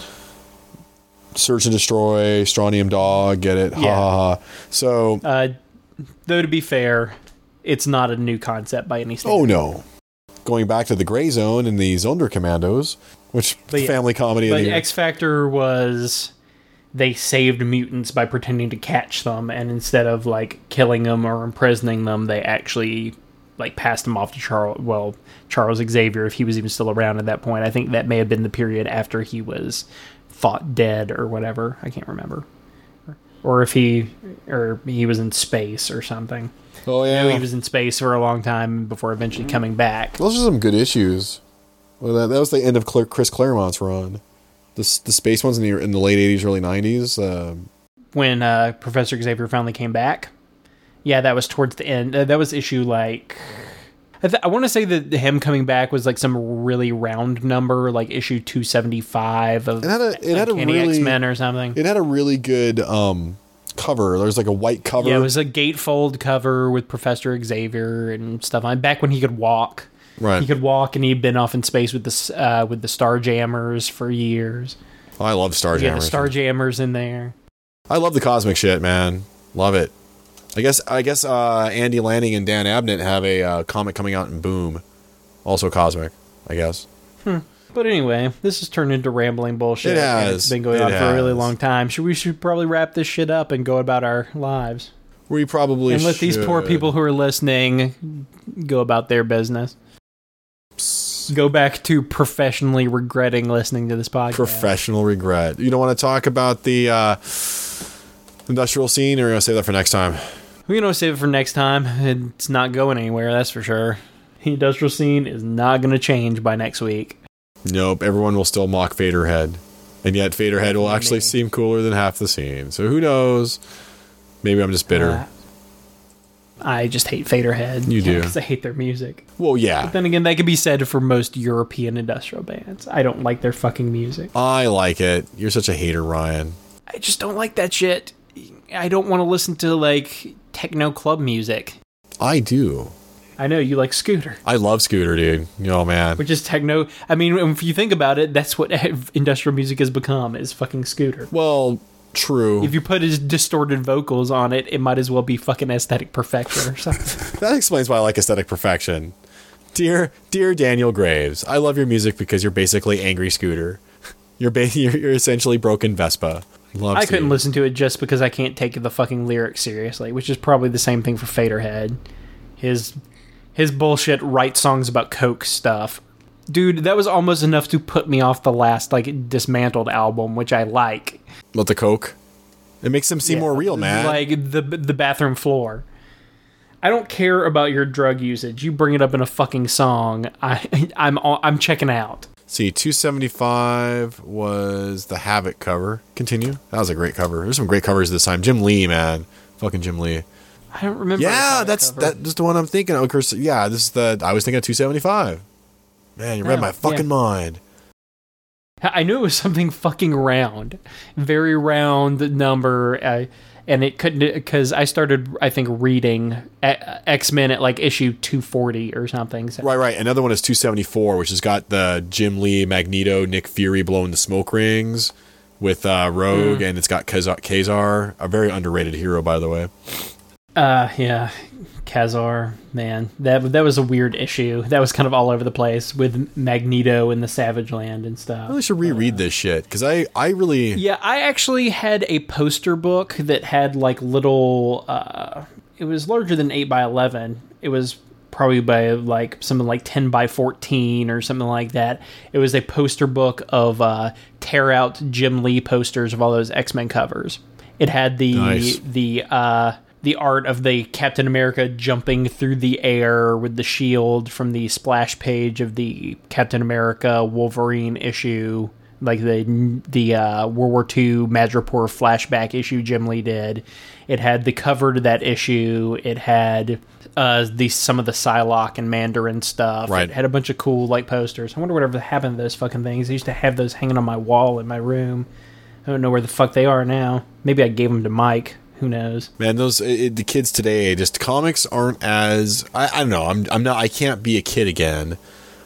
search and destroy, Strontium Dog, get it? Ha Yeah. ha ha. So uh, though to be fair, it's not a new concept by any standard. oh no. Going back to the Gray Zone and the Zonder Commandos, which But yeah, family comedy. But of the year. X Factor was they saved mutants by pretending to catch them, and instead of like killing them or imprisoning them, they actually like passed them off to Charles. Well, Charles Xavier, if he was even still around at that point. I think that may have been the period after he was thought dead or whatever. I can't remember, or, or if he or he was in space or something. Oh yeah, I know he was in space for a long time before eventually coming back. Those are some good issues. Well, that, that was the end of Cl- Chris Claremont's run. The s- the space ones in the in the late eighties, early nineties. Uh, When uh, Professor Xavier finally came back. Yeah, that was towards the end. Uh, that was issue like... I, th- I want to say that him coming back was like some really round number, like issue two seventy-five of it had a it had a Uncanny really X-Men or something. it had a really good um, cover. There's like a white cover. Yeah, it was a gatefold cover with Professor Xavier and stuff. Like back when he could walk. right. He could walk, and he'd been off in space with the s- uh, with the Starjammers for years. I love Yeah, the Starjammers. Starjammers in there. I love the cosmic shit, man. Love it. I guess I guess uh, Andy Lanning and Dan Abnett have a uh, comic coming out in Boom, also cosmic. I guess. But anyway, this has turned into rambling bullshit. It and has. It's been going It on for a really has. long time. Should we should probably wrap this shit up and go about our lives We probably and let these poor should. people who are listening go about their business. Go back to professionally regretting listening to this podcast. Professional regret. You don't want to talk about the uh, industrial scene, or you want to save that for next time? We're gonna save it for next time. It's not going anywhere, that's for sure. The industrial scene is not gonna change by next week. Nope. Everyone will still mock Faderhead, and yet Faderhead will actually Maybe. seem cooler than half the scene. So who knows? Maybe I'm just bitter. Uh, I just hate Faderhead. You do. Because I hate their music. well, yeah. Then again, that could be said for most European industrial bands. I don't like their fucking music. I like it. You're such a hater, Ryan. I just don't like that shit. I don't want to listen to, like, techno club music. I do. I know, you like Scooter, I love Scooter, dude. Oh, man. which is techno. I mean, if you think about it, that's what industrial music has become, is fucking Scooter. Well, True. If you put his distorted vocals on it, it might as well be fucking aesthetic perfection or something. That explains why I like aesthetic perfection. Dear, dear Daniel Graves, I love your music because you're basically Angry Scooter. You're ba- you're, you're essentially Broken Vespa. Love I Steve. couldn't listen to it just because I can't take the fucking lyrics seriously, which is probably the same thing for Faderhead. His his bullshit write songs about coke stuff. Dude, that was almost enough to put me off the last like Dismantled album, which I like. What, the coke? It makes them seem Yeah, more real, man. Like the the bathroom floor. I don't care about your drug usage. You bring it up in a fucking song, I I'm I'm checking out. See, two seventy-five was the Havoc cover. Continue. That was a great cover. There's some great covers this time. Jim Lee, man. Fucking Jim Lee. I don't remember. Yeah, that's cover. that's the one I'm thinking of. Of course, yeah, this is the I was thinking of two seventy-five. Man, you read Oh, my fucking yeah. mind. I knew it was something fucking round, very round number, uh, and it couldn't because I started, I think, reading X Men at like issue two forty or something. So. Right, right. Another one is two seventy-four, which has got the Jim Lee, Magneto, Nick Fury blowing the smoke rings with uh, Rogue, mm. and it's got Kazar, Kazar, a very underrated hero, by the way. Uh, yeah, Kazar, man, that that was a weird issue. That was kind of all over the place with Magneto in the Savage Land and stuff. I really should reread uh, this shit because I, I really yeah, I actually had a poster book that had like little. Uh, it was larger than eight by eleven. It was probably by like something like ten by fourteen or something like that. It was a poster book of uh, tear out Jim Lee posters of all those X-Men covers. It had the nice. the. Uh, the art of the Captain America jumping through the air with the shield from the splash page of the Captain America Wolverine issue, like the the uh, World War Two Madripoor flashback issue Jim Lee did. It had the cover to that issue. It had uh, the some of the Psylocke and Mandarin stuff. Right. It had a bunch of cool like posters. I wonder whatever happened to those fucking things. I used to have those hanging on my wall in my room. I don't know where the fuck they are now. Maybe I gave them to Mike. Who knows? Man, those it, the kids today, just comics aren't as I, I don't know. I'm I'm not. I can't be a kid again.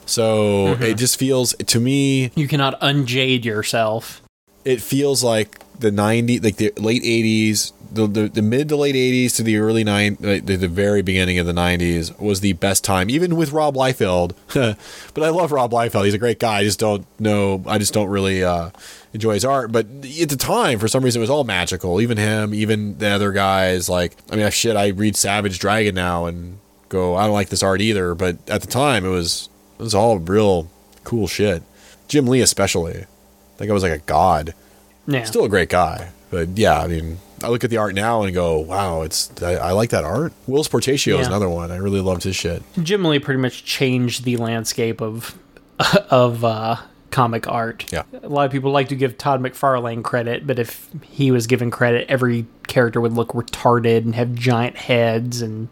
So mm-hmm. it just feels to me. You cannot unjade yourself. It feels like the nineties, like the late eighties, the, the the mid to late eighties to the early nine, like the, the very beginning of the nineties was the best time, even with Rob Liefeld. But I love Rob Liefeld; he's a great guy. I just don't know. I just don't really uh, enjoy his art. But at the time, for some reason, it was all magical. Even him, even the other guys. Like, I mean, shit. I read Savage Dragon now and go, I don't like this art either. But at the time, it was it was all real cool shit. Jim Lee, especially. I think I was like a god. Yeah. Still a great guy, but yeah, I mean, I look at the art now and go, "Wow, it's I, I like that art." Will Portatio yeah. is another one. I really loved his shit. Jim Lee pretty much changed the landscape of of uh, comic art. Yeah, a lot of people like to give Todd McFarlane credit, but if he was given credit, every character would look retarded and have giant heads and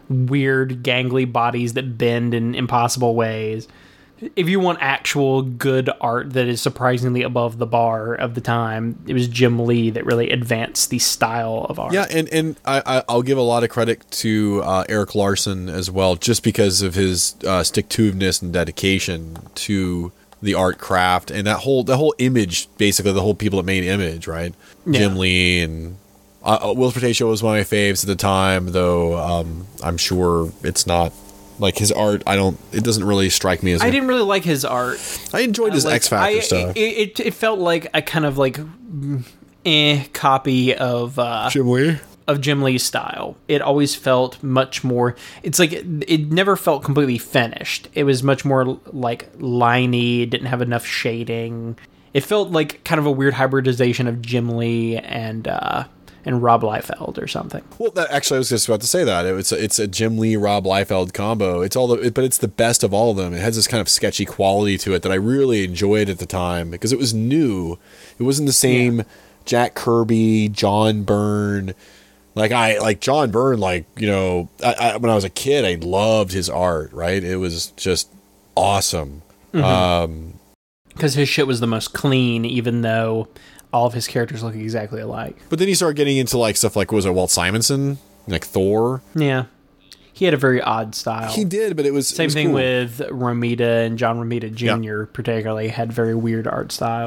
weird, gangly bodies that bend in impossible ways. If you want actual good art that is surprisingly above the bar of the time, it was Jim Lee that really advanced the style of art. Yeah, and, and I, I'll give a lot of credit to uh, Eric Larson as well, just because of his uh, stick-to-itiveness and dedication to the art craft and that whole the whole image, basically the whole people that made Image, right? Yeah. Jim Lee and uh, Will Portatio was one of my faves at the time, though um, I'm sure it's not. Like his art, I don't. It doesn't really strike me as. I a, didn't really like his art. I enjoyed his like, X Factor I, stuff. It, it it felt like a kind of like eh copy of uh, Jim Lee of Jim Lee's style. It always felt much more. It's like it, it never felt completely finished. It was much more like liney. Didn't have enough shading. It felt like kind of a weird hybridization of Jim Lee and. Uh, and Rob Liefeld or something. Well, that, actually, I was just about to say that it's a, it's a Jim Lee Rob Liefeld combo. It's all the, but it's the best of all of them. It has this kind of sketchy quality to it that I really enjoyed at the time because it was new. It wasn't the same yeah. Jack Kirby, John Byrne. Like I like John Byrne. Like you know, I, I, when I was a kid, I loved his art. Right, it was just awesome. Mm-hmm. Um, because his shit was the most clean, even though. All of his characters look exactly alike. But then you start getting into like stuff like, was it Walt Simonson? Like Thor? Yeah. He had a very odd style. He did, but it was... Same it was thing cool. with Romita and John Romita Junior Yeah. particularly had very weird art styles.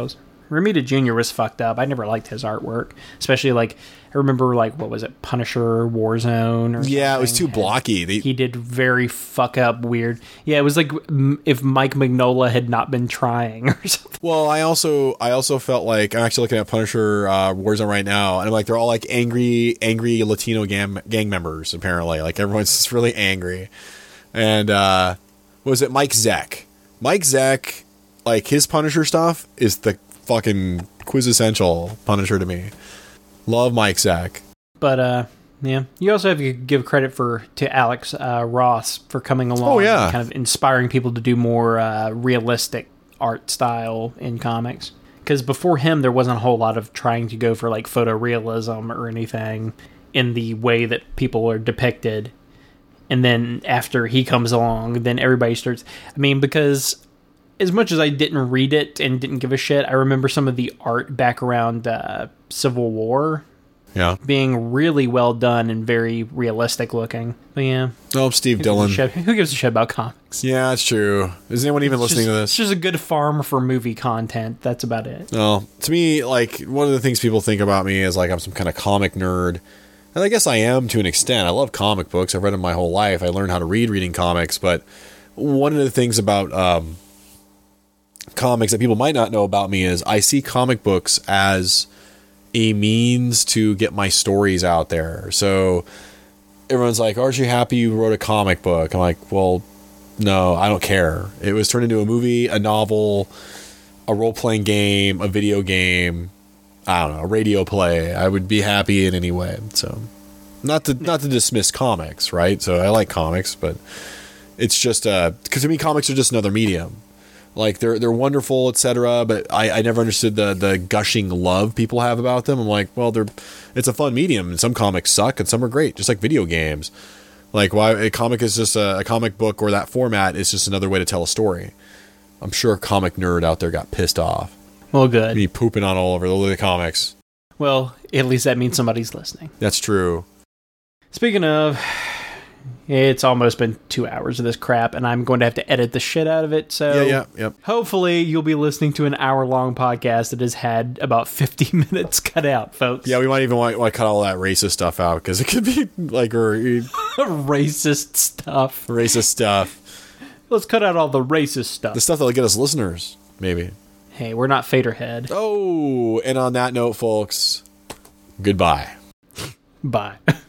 Romita Junior was fucked up. I never liked his artwork, especially like I remember like what was it, Punisher, Warzone, or yeah, something. It was too blocky. They, he did very fuck up weird. Yeah, it was like if Mike Mignola had not been trying or something. Well, I also I also felt like I'm actually looking at Punisher uh, Warzone right now, and I'm like they're all like angry angry Latino gang gang members apparently. Like everyone's just really angry, and uh, what was it Mike Zeck? Mike Zeck, like his Punisher stuff is the fucking quintessential Punisher to me. Love Mike Zeck. But uh, yeah, you also have to give credit for to Alex uh, Ross for coming along. Oh, yeah. And kind of inspiring people to do more uh, realistic art style in comics. Because before him, there wasn't a whole lot of trying to go for like photorealism or anything in the way that people are depicted. And then after he comes along, then everybody starts. I mean, because as much as I didn't read it and didn't give a shit, I remember some of the art back around uh, Civil War. Yeah. Being really well done and very realistic looking. But yeah. Oh, Steve Who Dillon. gives a shit, who gives a shit about comics? Yeah, it's true. Is anyone even It's listening just, to It's this? just a good farm for movie content. That's about it. No, to me, like one of the things people think about me is like I'm some kind of comic nerd, and I guess I am to an extent. I love comic books. I've read them my whole life. I learned how to read reading comics. But one of the things about um, comics that people might not know about me is I see comic books as a means to get my stories out there. So everyone's like, aren't you happy you wrote a comic book? I'm like, well, no, I don't care. It was turned into a movie, a novel, a role-playing game, a video game, I don't know, a radio play. I would be happy in any way. So not to not to dismiss comics, right? So I like comics, but it's just uh because to me comics are just another medium. Like they're they're wonderful, et cetera. But I, I never understood the the gushing love people have about them. I'm like, well, they're it's a fun medium, and some comics suck, and some are great, just like video games. Like why a comic is just a, a comic book or that format is just another way to tell a story. I'm sure a comic nerd out there got pissed off. Well, good. Me pooping on all over the comics. Well, at least that means somebody's listening. That's true. Speaking of, it's almost been two hours of this crap, and I'm going to have to edit the shit out of it. So Yeah, yeah, yep. hopefully you'll be listening to an hour-long podcast that has had about fifty minutes cut out, folks. Yeah, we might even want, want to cut all that racist stuff out because it could be like or Racist stuff. racist stuff. Let's cut out all the racist stuff. The stuff that'll get us listeners, maybe. Hey, we're not Faderhead. Oh, and on that note, folks, goodbye. Bye.